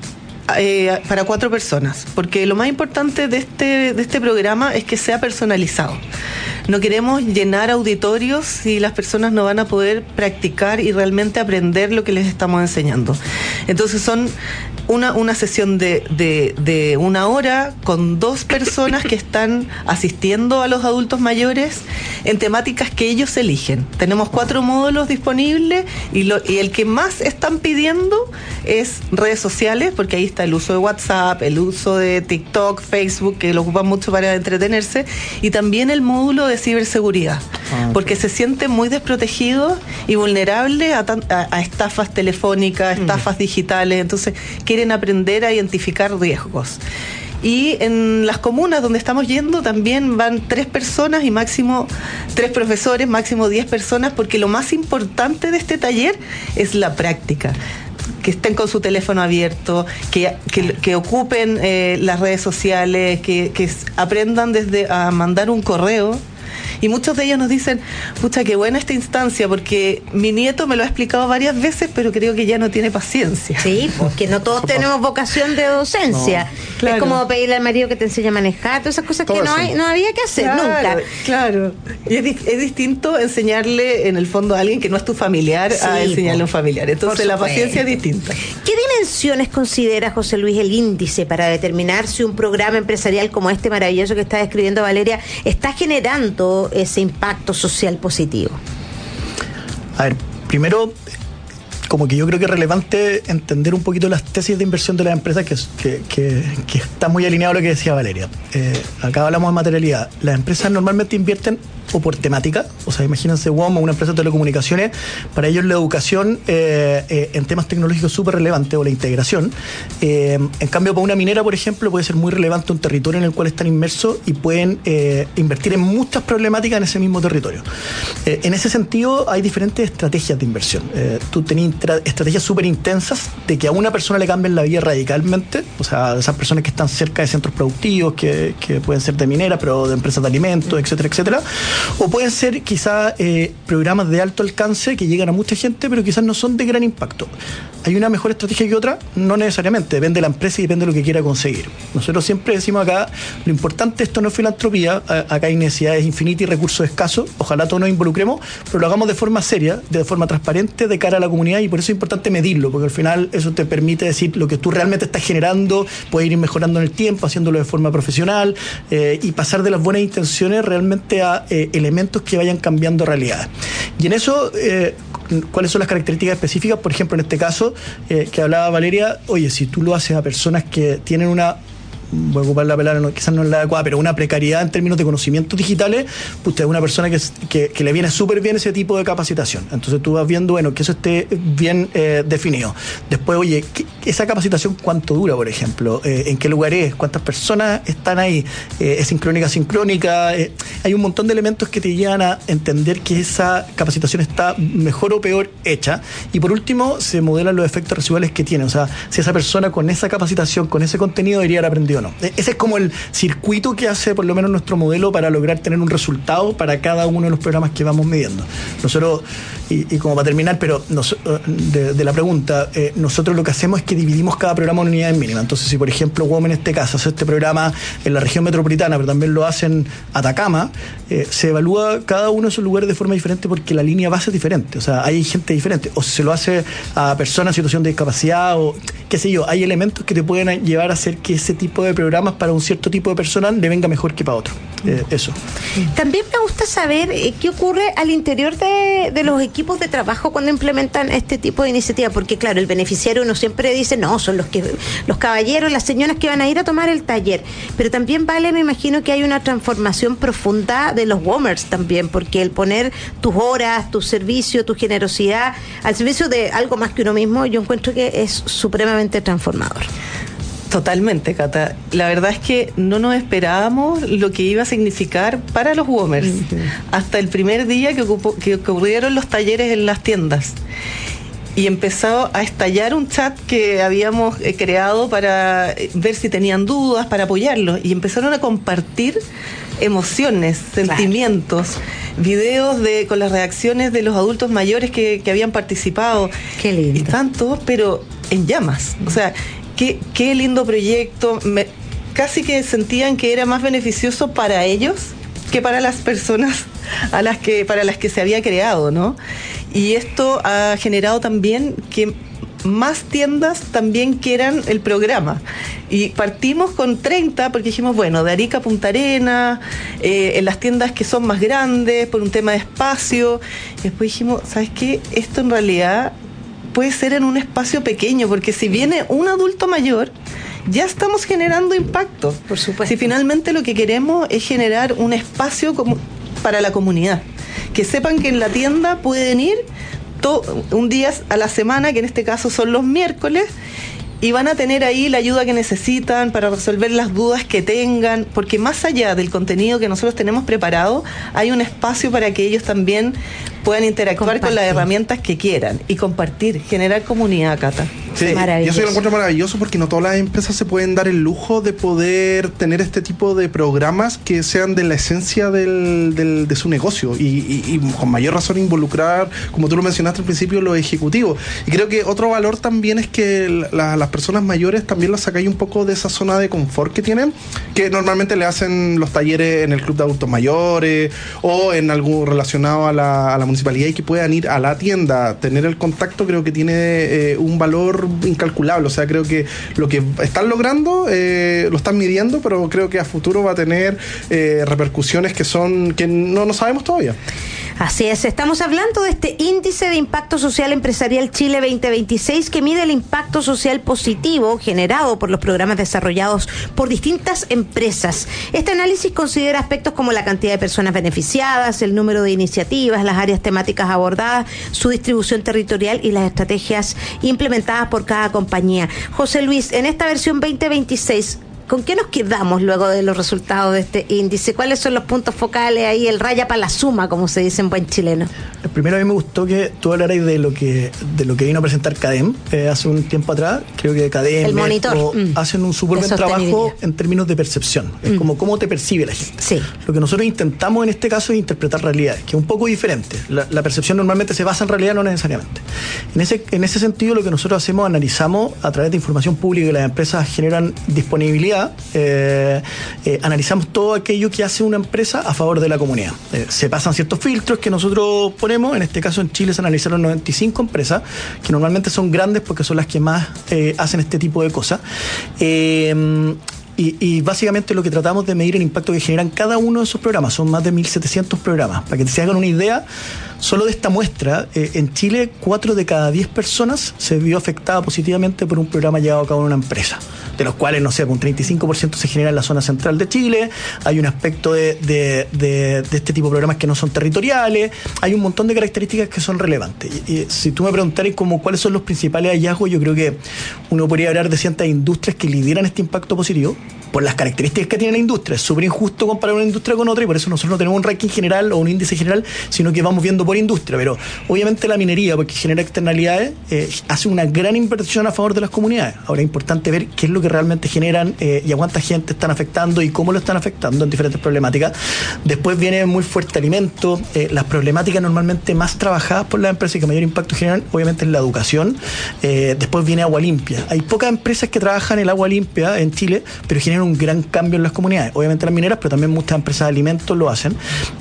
para 4 personas, porque lo más importante de este programa es que sea personalizado. No queremos llenar auditorios si las personas no van a poder practicar y realmente aprender lo que les estamos enseñando. Entonces son una sesión de 1 hora con 2 personas que están asistiendo a los adultos mayores en temáticas que ellos eligen. Tenemos 4 módulos disponibles y el que más están pidiendo es redes sociales, porque ahí está el uso de WhatsApp, el uso de TikTok, Facebook, que lo ocupan mucho para entretenerse, y también el módulo de ciberseguridad, porque se sienten muy desprotegidos y vulnerables a estafas telefónicas, estafas digitales. Entonces quieren aprender a identificar riesgos. Y en las comunas donde estamos yendo también van 3 personas y máximo 3 profesores, máximo 10 personas, porque lo más importante de este taller es la práctica. Que estén con su teléfono abierto, que ocupen las redes sociales, que aprendan desde a mandar un correo. Y muchos de ellos nos dicen, pucha, qué buena esta instancia, porque mi nieto me lo ha explicado varias veces, pero creo que ya no tiene paciencia. Sí, porque no todos tenemos vocación de docencia. No, claro. Es como pedirle al marido que te enseñe a manejar, todas esas cosas que no había que hacer nunca. Claro. Y es distinto enseñarle, en el fondo, a alguien que no es tu familiar, a enseñarle a un familiar. Entonces la paciencia es distinta. ¿Qué dimensiones considera, José Luis, el índice para determinar si un programa empresarial como este maravilloso que está describiendo Valeria está generando ese impacto social positivo? A ver, primero, como que yo creo que es relevante entender un poquito las tesis de inversión de las empresas que está muy alineado a lo que decía Valeria. Acá hablamos de materialidad. Las empresas normalmente invierten o por temática, o sea, imagínense WOM o una empresa de telecomunicaciones, para ellos la educación en temas tecnológicos es súper relevante, o la integración. En cambio, para una minera, por ejemplo, puede ser muy relevante un territorio en el cual están inmersos y pueden invertir en muchas problemáticas en ese mismo territorio. En ese sentido, hay diferentes estrategias de inversión. Tú tenés estrategias súper intensas de que a una persona le cambien la vida radicalmente, o sea, esas personas que están cerca de centros productivos, que pueden ser de mineras, pero de empresas de alimentos, etcétera, etcétera. O pueden ser quizás programas de alto alcance que llegan a mucha gente, pero quizás no son de gran impacto. ¿Hay una mejor estrategia que otra? No necesariamente, depende de la empresa y depende de lo que quiera conseguir. Nosotros siempre decimos acá, lo importante, esto no es filantropía, acá hay necesidades infinitas y recursos escasos, ojalá todos nos involucremos, pero lo hagamos de forma seria, de forma transparente, de cara a la comunidad, y por eso es importante medirlo, porque al final eso te permite decir lo que tú realmente estás generando, puedes ir mejorando en el tiempo, haciéndolo de forma profesional, y pasar de las buenas intenciones realmente a elementos que vayan cambiando realidades. Y en eso, ¿cuáles son las características específicas? Por ejemplo, en este caso que hablaba Valeria, oye, si tú lo haces a personas que tienen una, voy a ocupar la palabra, quizás no es la adecuada, pero una precariedad en términos de conocimientos digitales, pues es una persona que le viene súper bien ese tipo de capacitación. Entonces tú vas viendo, bueno, que eso esté bien definido. Después, oye, esa capacitación, ¿cuánto dura, por ejemplo? ¿En qué lugar es? ¿Cuántas personas están ahí? ¿Es sincrónica, asincrónica? Hay un montón de elementos que te llevan a entender que esa capacitación está mejor o peor hecha. Y por último, se modelan los efectos residuales que tiene. O sea, si esa persona con esa capacitación, con ese contenido, debería haber aprendido. No. Ese es como el circuito que hace por lo menos nuestro modelo para lograr tener un resultado para cada uno de los programas que vamos midiendo. Nosotros, y como para terminar, pero de la pregunta, nosotros lo que hacemos es que dividimos cada programa en unidades mínimas. Entonces, si por ejemplo WOM en este caso hace este programa en la región metropolitana, pero también lo hacen en Atacama, se evalúa cada uno de esos lugares de forma diferente porque la línea base es diferente. O sea, hay gente diferente. O se lo hace a personas en situación de discapacidad o qué sé yo. Hay elementos que te pueden llevar a hacer que ese tipo de programas para un cierto tipo de personal le venga mejor que para otro. Eso. También me gusta saber qué ocurre al interior de los equipos de trabajo cuando implementan este tipo de iniciativa, porque claro, el beneficiario uno siempre dice, no, son los caballeros, las señoras que van a ir a tomar el taller, pero también me imagino que hay una transformación profunda de los WOMers también, porque el poner tus horas, tu servicio, tu generosidad al servicio de algo más que uno mismo, yo encuentro que es supremamente transformador. Totalmente, Cata. La verdad es que no nos esperábamos lo que iba a significar para los WOMers hasta el primer día que ocurrieron los talleres en las tiendas. Y empezó a estallar un chat que habíamos creado para ver si tenían dudas, para apoyarlos. Y empezaron a compartir emociones, sentimientos, videos con las reacciones de los adultos mayores que habían participado. Qué lindo. Y están todos, pero en llamas. O sea, qué lindo proyecto. Casi que sentían que era más beneficioso para ellos que para las personas para las que se había creado, ¿no? Y esto ha generado también que más tiendas también quieran el programa. Y partimos con 30 porque dijimos, bueno, de Arica a Punta Arenas, en las tiendas que son más grandes, por un tema de espacio. Y después dijimos, ¿sabes qué? Esto en realidad puede ser en un espacio pequeño, porque si viene un adulto mayor, ya estamos generando impacto. Por supuesto. Si finalmente lo que queremos es generar un espacio para la comunidad. Que sepan que en la tienda pueden ir un día a la semana, que en este caso son los miércoles, y van a tener ahí la ayuda que necesitan para resolver las dudas que tengan, porque más allá del contenido que nosotros tenemos preparado, hay un espacio para que ellos también puedan interactuar con las herramientas que quieran y compartir, generar comunidad, Cata. Sí, y eso yo lo encuentro maravilloso porque no todas las empresas se pueden dar el lujo de poder tener este tipo de programas que sean de la esencia de su negocio y con mayor razón involucrar, como tú lo mencionaste al principio, los ejecutivos. Y creo que otro valor también es que las personas mayores también las sacáis un poco de esa zona de confort que tienen, que normalmente le hacen los talleres en el club de adultos mayores o en algo relacionado a la municipalidad, y que puedan ir a la tienda, tener el contacto, creo que tiene un valor incalculable. O sea, creo que lo que están logrando lo están midiendo, pero creo que a futuro va a tener repercusiones que no sabemos todavía. Así es, estamos hablando de este Índice de Impacto Social Empresarial Chile 2026, que mide el impacto social positivo generado por los programas desarrollados por distintas empresas. Este análisis considera aspectos como la cantidad de personas beneficiadas, el número de iniciativas, las áreas temáticas abordadas, su distribución territorial y las estrategias implementadas por cada compañía. José Luis, en esta versión 2026, ¿con qué nos quedamos luego de los resultados de este índice? ¿Cuáles son los puntos focales ahí, el raya para la suma, como se dice en buen chileno? Primero, a mí me gustó que tú hablaras de lo que vino a presentar CADEM hace un tiempo atrás. Creo que CADEM, el monitor, hacen un súper buen trabajo en términos de percepción. Es como cómo te percibe la gente. Sí. Lo que nosotros intentamos en este caso es interpretar realidades, que es un poco diferente. La percepción normalmente se basa en realidad, no necesariamente. En ese sentido, lo que nosotros hacemos, analizamos a través de información pública que las empresas generan disponibilidad. Analizamos todo aquello que hace una empresa a favor de la comunidad. Se pasan ciertos filtros que nosotros ponemos. En este caso, en Chile se analizaron 95 empresas, que normalmente son grandes porque son las que más hacen este tipo de cosas. Y básicamente lo que tratamos de medir el impacto que generan cada uno de esos programas. Son más de 1.700 programas. Para que se hagan una idea, solo de esta muestra, en Chile, 4 de cada 10 personas se vio afectada positivamente por un programa llevado a cabo en una empresa, de los cuales, no sé, un 35% se genera en la zona central de Chile. Hay un aspecto de este tipo de programas que no son territoriales. Hay un montón de características que son relevantes. Y si tú me preguntaras cuáles son los principales hallazgos, yo creo que uno podría hablar de ciertas industrias que lideran este impacto positivo por las características que tiene la industria. Es súper injusto comparar una industria con otra, y por eso nosotros no tenemos un ranking general o un índice general, sino que vamos viendo por industria. Pero obviamente la minería, porque genera externalidades, hace una gran inversión a favor de las comunidades. Ahora es importante ver qué es lo que realmente generan y a cuánta gente están afectando y cómo lo están afectando en diferentes problemáticas. Después viene muy fuerte alimento. Las problemáticas normalmente más trabajadas por las empresas y que mayor impacto generan, obviamente, es la educación. Después viene agua limpia. Hay pocas empresas que trabajan el agua limpia en Chile, pero generan un gran cambio en las comunidades. Obviamente las mineras, pero también muchas empresas de alimentos lo hacen.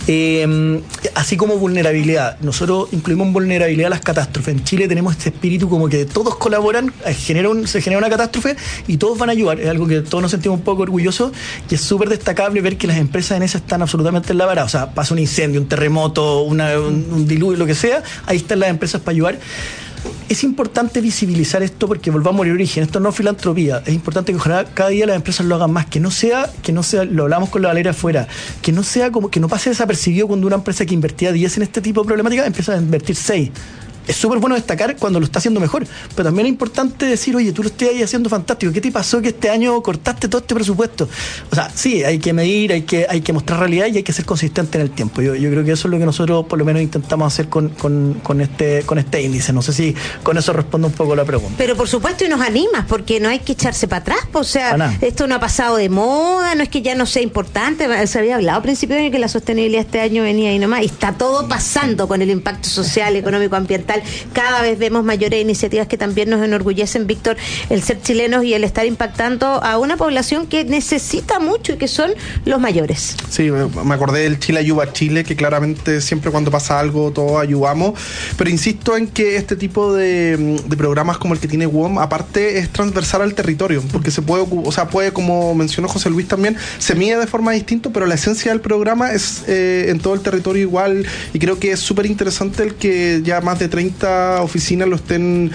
Así como vulnerabilidad. Nosotros incluimos en vulnerabilidad las catástrofes. En Chile tenemos este espíritu como que todos colaboran, se genera una catástrofe y todos van a ayudar. Es algo que todos nos sentimos un poco orgullosos, y es súper destacable ver que las empresas en esa están absolutamente en la vara. O sea, pasa un incendio, un terremoto, un diluvio, lo que sea, ahí están las empresas para ayudar. Es importante visibilizar esto porque volvamos al origen. Esto no es filantropía. Es importante que ojalá cada día las empresas lo hagan más. Que no sea, lo hablamos con la Valeria afuera, que no sea como que no pase desapercibido cuando una empresa que invertía 10 en este tipo de problemática empieza a invertir 6. Es súper bueno destacar cuando lo está haciendo mejor, pero también es importante decir, oye, tú lo estás ahí haciendo fantástico, ¿qué te pasó que este año cortaste todo este presupuesto? O sea, sí, hay que medir, hay que mostrar realidad y hay que ser consistente en el tiempo. Yo creo que eso es lo que nosotros por lo menos intentamos hacer con este índice. No sé si con eso respondo un poco la pregunta. Pero por supuesto, y nos animas, porque no hay que echarse para atrás. O sea, esto no ha pasado de moda, no es que ya no sea importante. Se había hablado al principio de que la sostenibilidad este año venía ahí nomás, y está todo pasando con el impacto social, económico, ambiental. fundamental. Cada vez vemos mayores iniciativas que también nos enorgullecen, Víctor, el ser chilenos y el estar impactando a una población que necesita mucho y que son los mayores. Sí, me acordé del Chile Ayuda a Chile, que claramente siempre cuando pasa algo todos ayudamos, pero insisto en que este tipo de programas como el que tiene WOM, aparte es transversal al territorio, porque se puede, puede, como mencionó José Luis también, se mide de forma distinta, pero la esencia del programa es en todo el territorio igual, y creo que es súper interesante el que ya más de 30 oficinas lo estén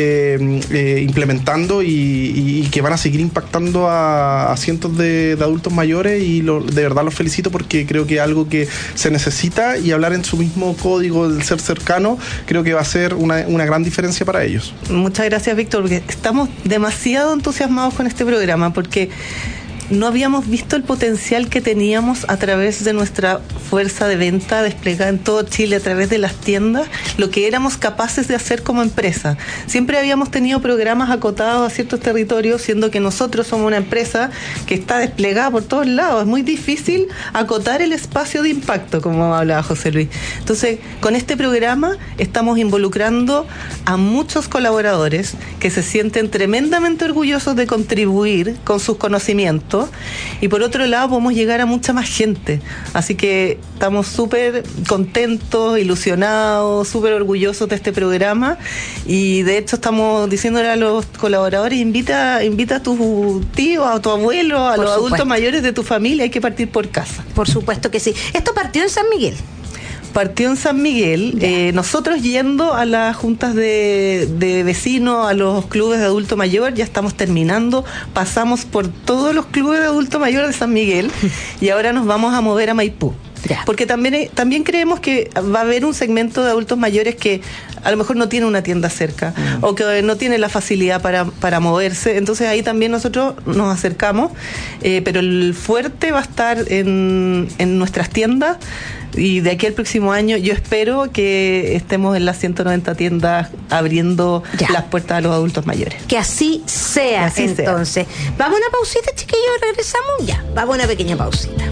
implementando y que van a seguir impactando a cientos de adultos mayores, y de verdad los felicito porque creo que es algo que se necesita, y hablar en su mismo código del ser cercano creo que va a ser una gran diferencia para ellos. Muchas gracias, Víctor, porque estamos demasiado entusiasmados con este programa, porque no habíamos visto el potencial que teníamos a través de nuestra fuerza de venta desplegada en todo Chile, a través de las tiendas, lo que éramos capaces de hacer como empresa. Siempre habíamos tenido programas acotados a ciertos territorios, siendo que nosotros somos una empresa que está desplegada por todos lados. Es muy difícil acotar el espacio de impacto, como hablaba José Luis. Entonces, con este programa estamos involucrando a muchos colaboradores que se sienten tremendamente orgullosos de contribuir con sus conocimientos, y por otro lado podemos llegar a mucha más gente. Así que estamos súper contentos, ilusionados, súper orgullosos de este programa, y de hecho estamos diciéndole a los colaboradores: invita a tu tío, a tu abuelo, a los adultos mayores de tu familia. Hay que partir por casa. Por supuesto que sí. Esto partió en San Miguel. Partió en San Miguel, nosotros yendo a las juntas de vecinos, a los clubes de adulto mayor, ya estamos terminando, pasamos por todos los clubes de adulto mayor de San Miguel y ahora nos vamos a mover a Maipú. Porque también creemos que va a haber un segmento de adultos mayores que a lo mejor no tiene una tienda cerca o que no tiene la facilidad para moverse. Entonces ahí también nosotros nos acercamos, pero el fuerte va a estar en nuestras tiendas, y de aquí al próximo año yo espero que estemos en las 190 tiendas abriendo las puertas a los adultos mayores. Que así sea, entonces. Vamos a una pausita, chiquillos, regresamos ya. Vamos a una pequeña pausita.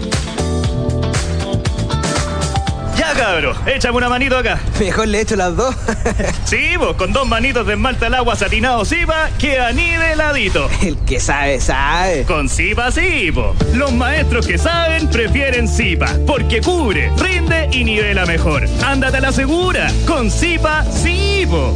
Ya, cabro, échame una manito acá. Mejor le echo las dos. Sí, vos, con 2 manitos de esmalte al agua satinado Sipa, queda niveladito. El que sabe, sabe. Con Sipa sí, po. Los maestros que saben prefieren Sipa, porque cubre, rinde y nivela mejor. Ándate a la segura, con Sipa sí, po.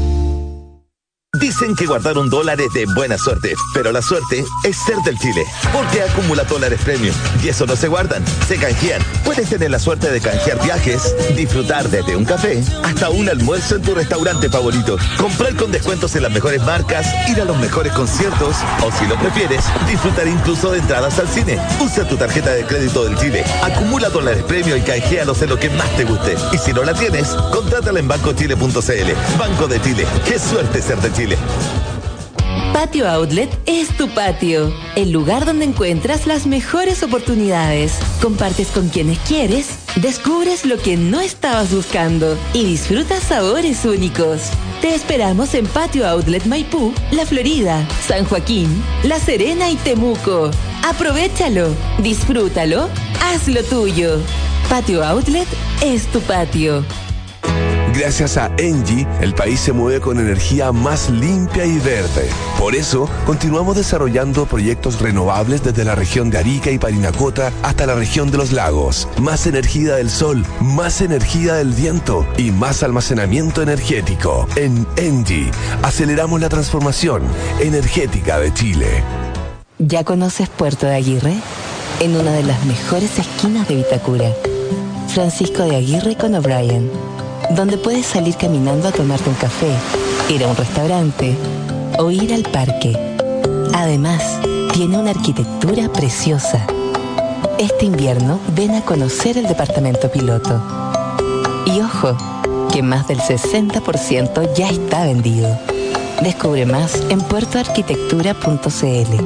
Dicen que guardar $1 es de buena suerte, pero la suerte es ser del Chile, porque acumula dólares premium, y eso no se guardan, se canjean. Puedes tener la suerte de canjear viajes, disfrutar desde un café hasta un almuerzo en tu restaurante favorito, comprar con descuentos en las mejores marcas, ir a los mejores conciertos, o si lo prefieres, disfrutar incluso de entradas al cine. Usa tu tarjeta de crédito del Chile, acumula dólares premium y canjealos en lo que más te guste. Y si no la tienes, contrátala en bancochile.cl. Banco de Chile, qué suerte ser de Chile. Patio Outlet es tu patio, el lugar donde encuentras las mejores oportunidades. Compartes con quienes quieres, descubres lo que no estabas buscando y disfrutas sabores únicos. Te esperamos en Patio Outlet Maipú, La Florida, San Joaquín, La Serena y Temuco. Aprovéchalo, disfrútalo, hazlo tuyo. Patio Outlet es tu patio. Gracias a Engie, el país se mueve con energía más limpia y verde. Por eso, continuamos desarrollando proyectos renovables desde la región de Arica y Parinacota hasta la región de los lagos. Más energía del sol, más energía del viento y más almacenamiento energético. En Engie, aceleramos la transformación energética de Chile. ¿Ya conoces Puerto de Aguirre? En una de las mejores esquinas de Vitacura. Francisco de Aguirre con O'Brien, donde puedes salir caminando a tomarte un café, ir a un restaurante o ir al parque. Además, tiene una arquitectura preciosa. Este invierno ven a conocer el departamento piloto. Y ojo, que más del 60% ya está vendido. Descubre más en puertoarquitectura.cl.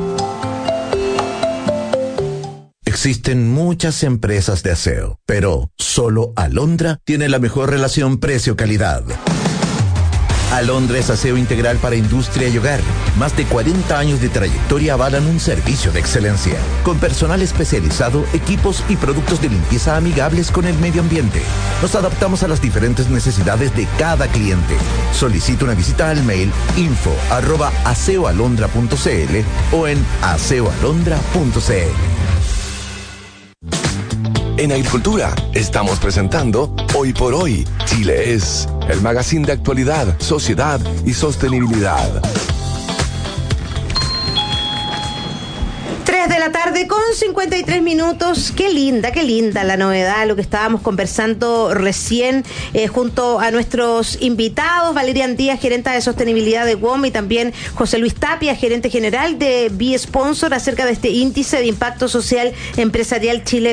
Existen muchas empresas de aseo, pero solo Alondra tiene la mejor relación precio-calidad. Alondra es aseo integral para industria y hogar. Más de 40 años de trayectoria avalan un servicio de excelencia. Con personal especializado, equipos y productos de limpieza amigables con el medio ambiente. Nos adaptamos a las diferentes necesidades de cada cliente. Solicita una visita al mail info@aseoalondra.cl o en aseoalondra.cl. En Agricultura estamos presentando Hoy por Hoy, Chile es, el magazine de actualidad, sociedad y sostenibilidad. 3 de la tarde con 53 minutos. Qué linda la novedad, lo que estábamos conversando recién junto a nuestros invitados, Valeria Díaz, gerente de sostenibilidad de WOM, y también José Luis Tapia, gerente general de B-Sponsor, acerca de este índice de impacto social empresarial Chile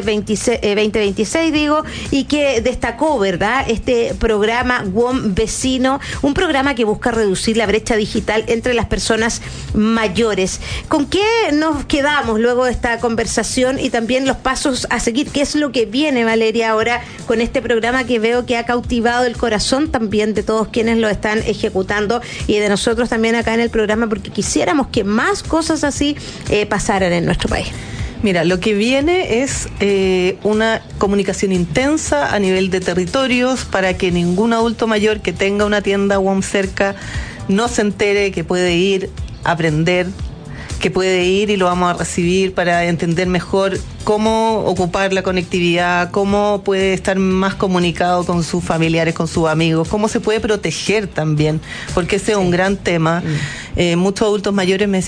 2026, y que destacó, ¿verdad?, este programa WOM Vecino, un programa que busca reducir la brecha digital entre las personas mayores. ¿Con qué nos quedamos luego de esta conversación y también los pasos a seguir? ¿Qué es lo que viene, Valeria, ahora con este programa que veo que ha cautivado el corazón también de todos quienes lo están ejecutando y de nosotros también acá en el programa, porque quisiéramos que más cosas así pasaran en nuestro país? Mira, lo que viene es una comunicación intensa a nivel de territorios para que ningún adulto mayor que tenga una tienda WOM cerca no se entere que puede ir a aprender, que puede ir y lo vamos a recibir para entender mejor cómo ocupar la conectividad, cómo puede estar más comunicado con sus familiares, con sus amigos, cómo se puede proteger también, porque ese es un gran tema. Muchos adultos mayores me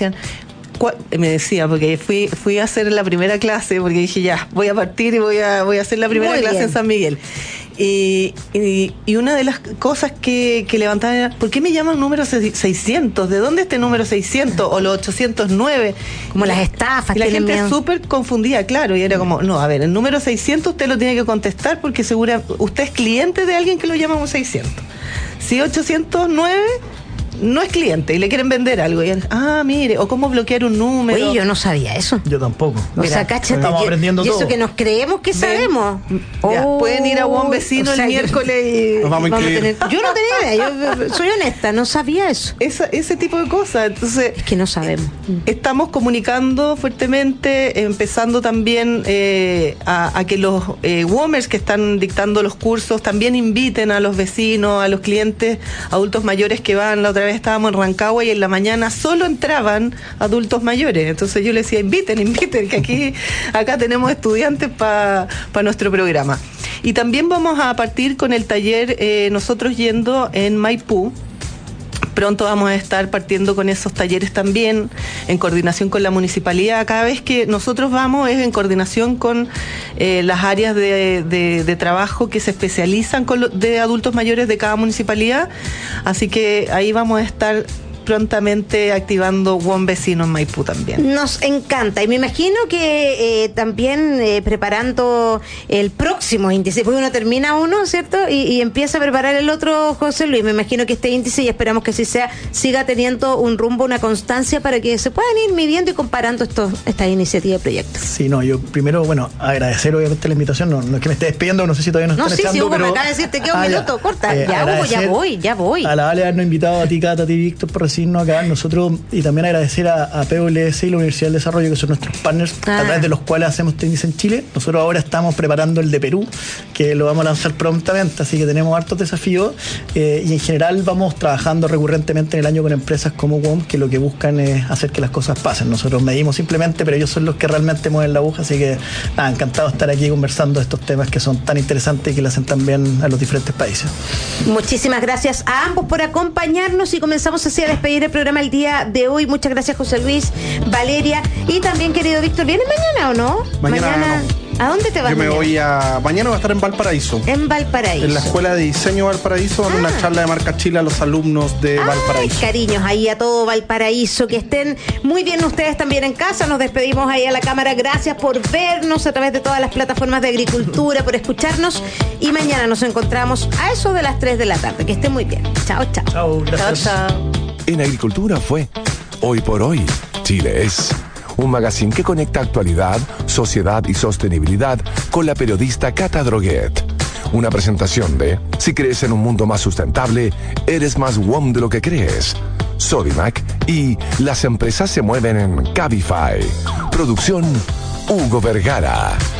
decía, porque fui a hacer la primera clase, porque dije ya, voy a partir y voy a hacer la primera clase en San Miguel. Y una de las cosas que levantaban era, ¿por qué me llaman número 600? ¿De dónde este número 600? O los 809. Como las estafas. Y la gente súper confundida, claro. Y era como, no, a ver, el número 600 usted lo tiene que contestar porque segura usted es cliente de alguien que lo llama un 600. Si 809... no es cliente y le quieren vender algo. Y mire, o cómo bloquear un número. Oye, yo no sabía eso. Yo tampoco. O sea, cáchate. Estamos aprendiendo todo. Y eso que nos creemos que sabemos. Pueden ir a WOM Vecino el miércoles y vamos a tener. Yo no tenía idea, yo soy honesta, no sabía eso. Ese tipo de cosas. Entonces, es que no sabemos. Estamos comunicando fuertemente, empezando también a que los WOMers que están dictando los cursos también inviten a los vecinos, a los clientes adultos mayores que van. La otra vez estábamos en Rancagua y en la mañana solo entraban adultos mayores. Entonces yo les decía, inviten, que acá tenemos estudiantes para nuestro programa. Y también vamos a partir con el taller, nosotros yendo en Maipú. Pronto vamos a estar partiendo con esos talleres también, en coordinación con la municipalidad. Cada vez que nosotros vamos es en coordinación con las áreas de trabajo que se especializan de adultos mayores de cada municipalidad. Así que ahí vamos a estar prontamente activando WOM Vecino en Maipú también. Nos encanta, y me imagino que también preparando el próximo índice, porque uno termina uno, ¿cierto? Y empieza a preparar el otro, José Luis. Me imagino que este índice, y esperamos que así sea, siga teniendo un rumbo, una constancia para que se puedan ir midiendo y comparando estas iniciativas y proyectos. Sí, no, yo primero, agradecer obviamente la invitación, no es que me esté despidiendo, no sé si todavía nos están echando, Hugo, pero... me acaba de decir, te queda un minuto, corta. Hugo, ya voy. A la Vale habernos invitado a ti, Cata, a ti, Víctor, por recibirnos acá, nosotros, y también agradecer a PWS y la Universidad del Desarrollo, que son nuestros partners, a través de los cuales hacemos este índice en Chile. Nosotros ahora estamos preparando el de Perú, que lo vamos a lanzar prontamente, así que tenemos hartos desafíos, y en general vamos trabajando recurrentemente en el año con empresas como WOM, que lo que buscan es hacer que las cosas pasen. Nosotros medimos simplemente, pero ellos son los que realmente mueven la aguja, así que encantado de estar aquí conversando de estos temas que son tan interesantes y que le hacen tan bien a los diferentes países. Muchísimas gracias a ambos por acompañarnos, y comenzamos así a despedir el programa el día de hoy. Muchas gracias, José Luis, Valeria, y también, querido Víctor. ¿Vienes mañana o no? Mañana no. ¿A dónde te vas? Mañana voy a estar en Valparaíso. En Valparaíso. En la Escuela de Diseño Valparaíso, dando una charla de marca Chile a los alumnos de Valparaíso. Cariños ahí a todo Valparaíso. Que estén muy bien ustedes también en casa. Nos despedimos ahí a la cámara. Gracias por vernos a través de todas las plataformas de Agricultura, por escucharnos. Y mañana nos encontramos a eso de las 3 de la tarde. Que estén muy bien. Chao. Chao, gracias. Chao. En Agricultura fue Hoy por Hoy, Chile es. Un magazine que conecta actualidad, sociedad y sostenibilidad con la periodista Cata Droguet. Una presentación de Si crees en un mundo más sustentable, eres más WOM de lo que crees. Sodimac y Las empresas se mueven en Cabify. Producción Hugo Vergara.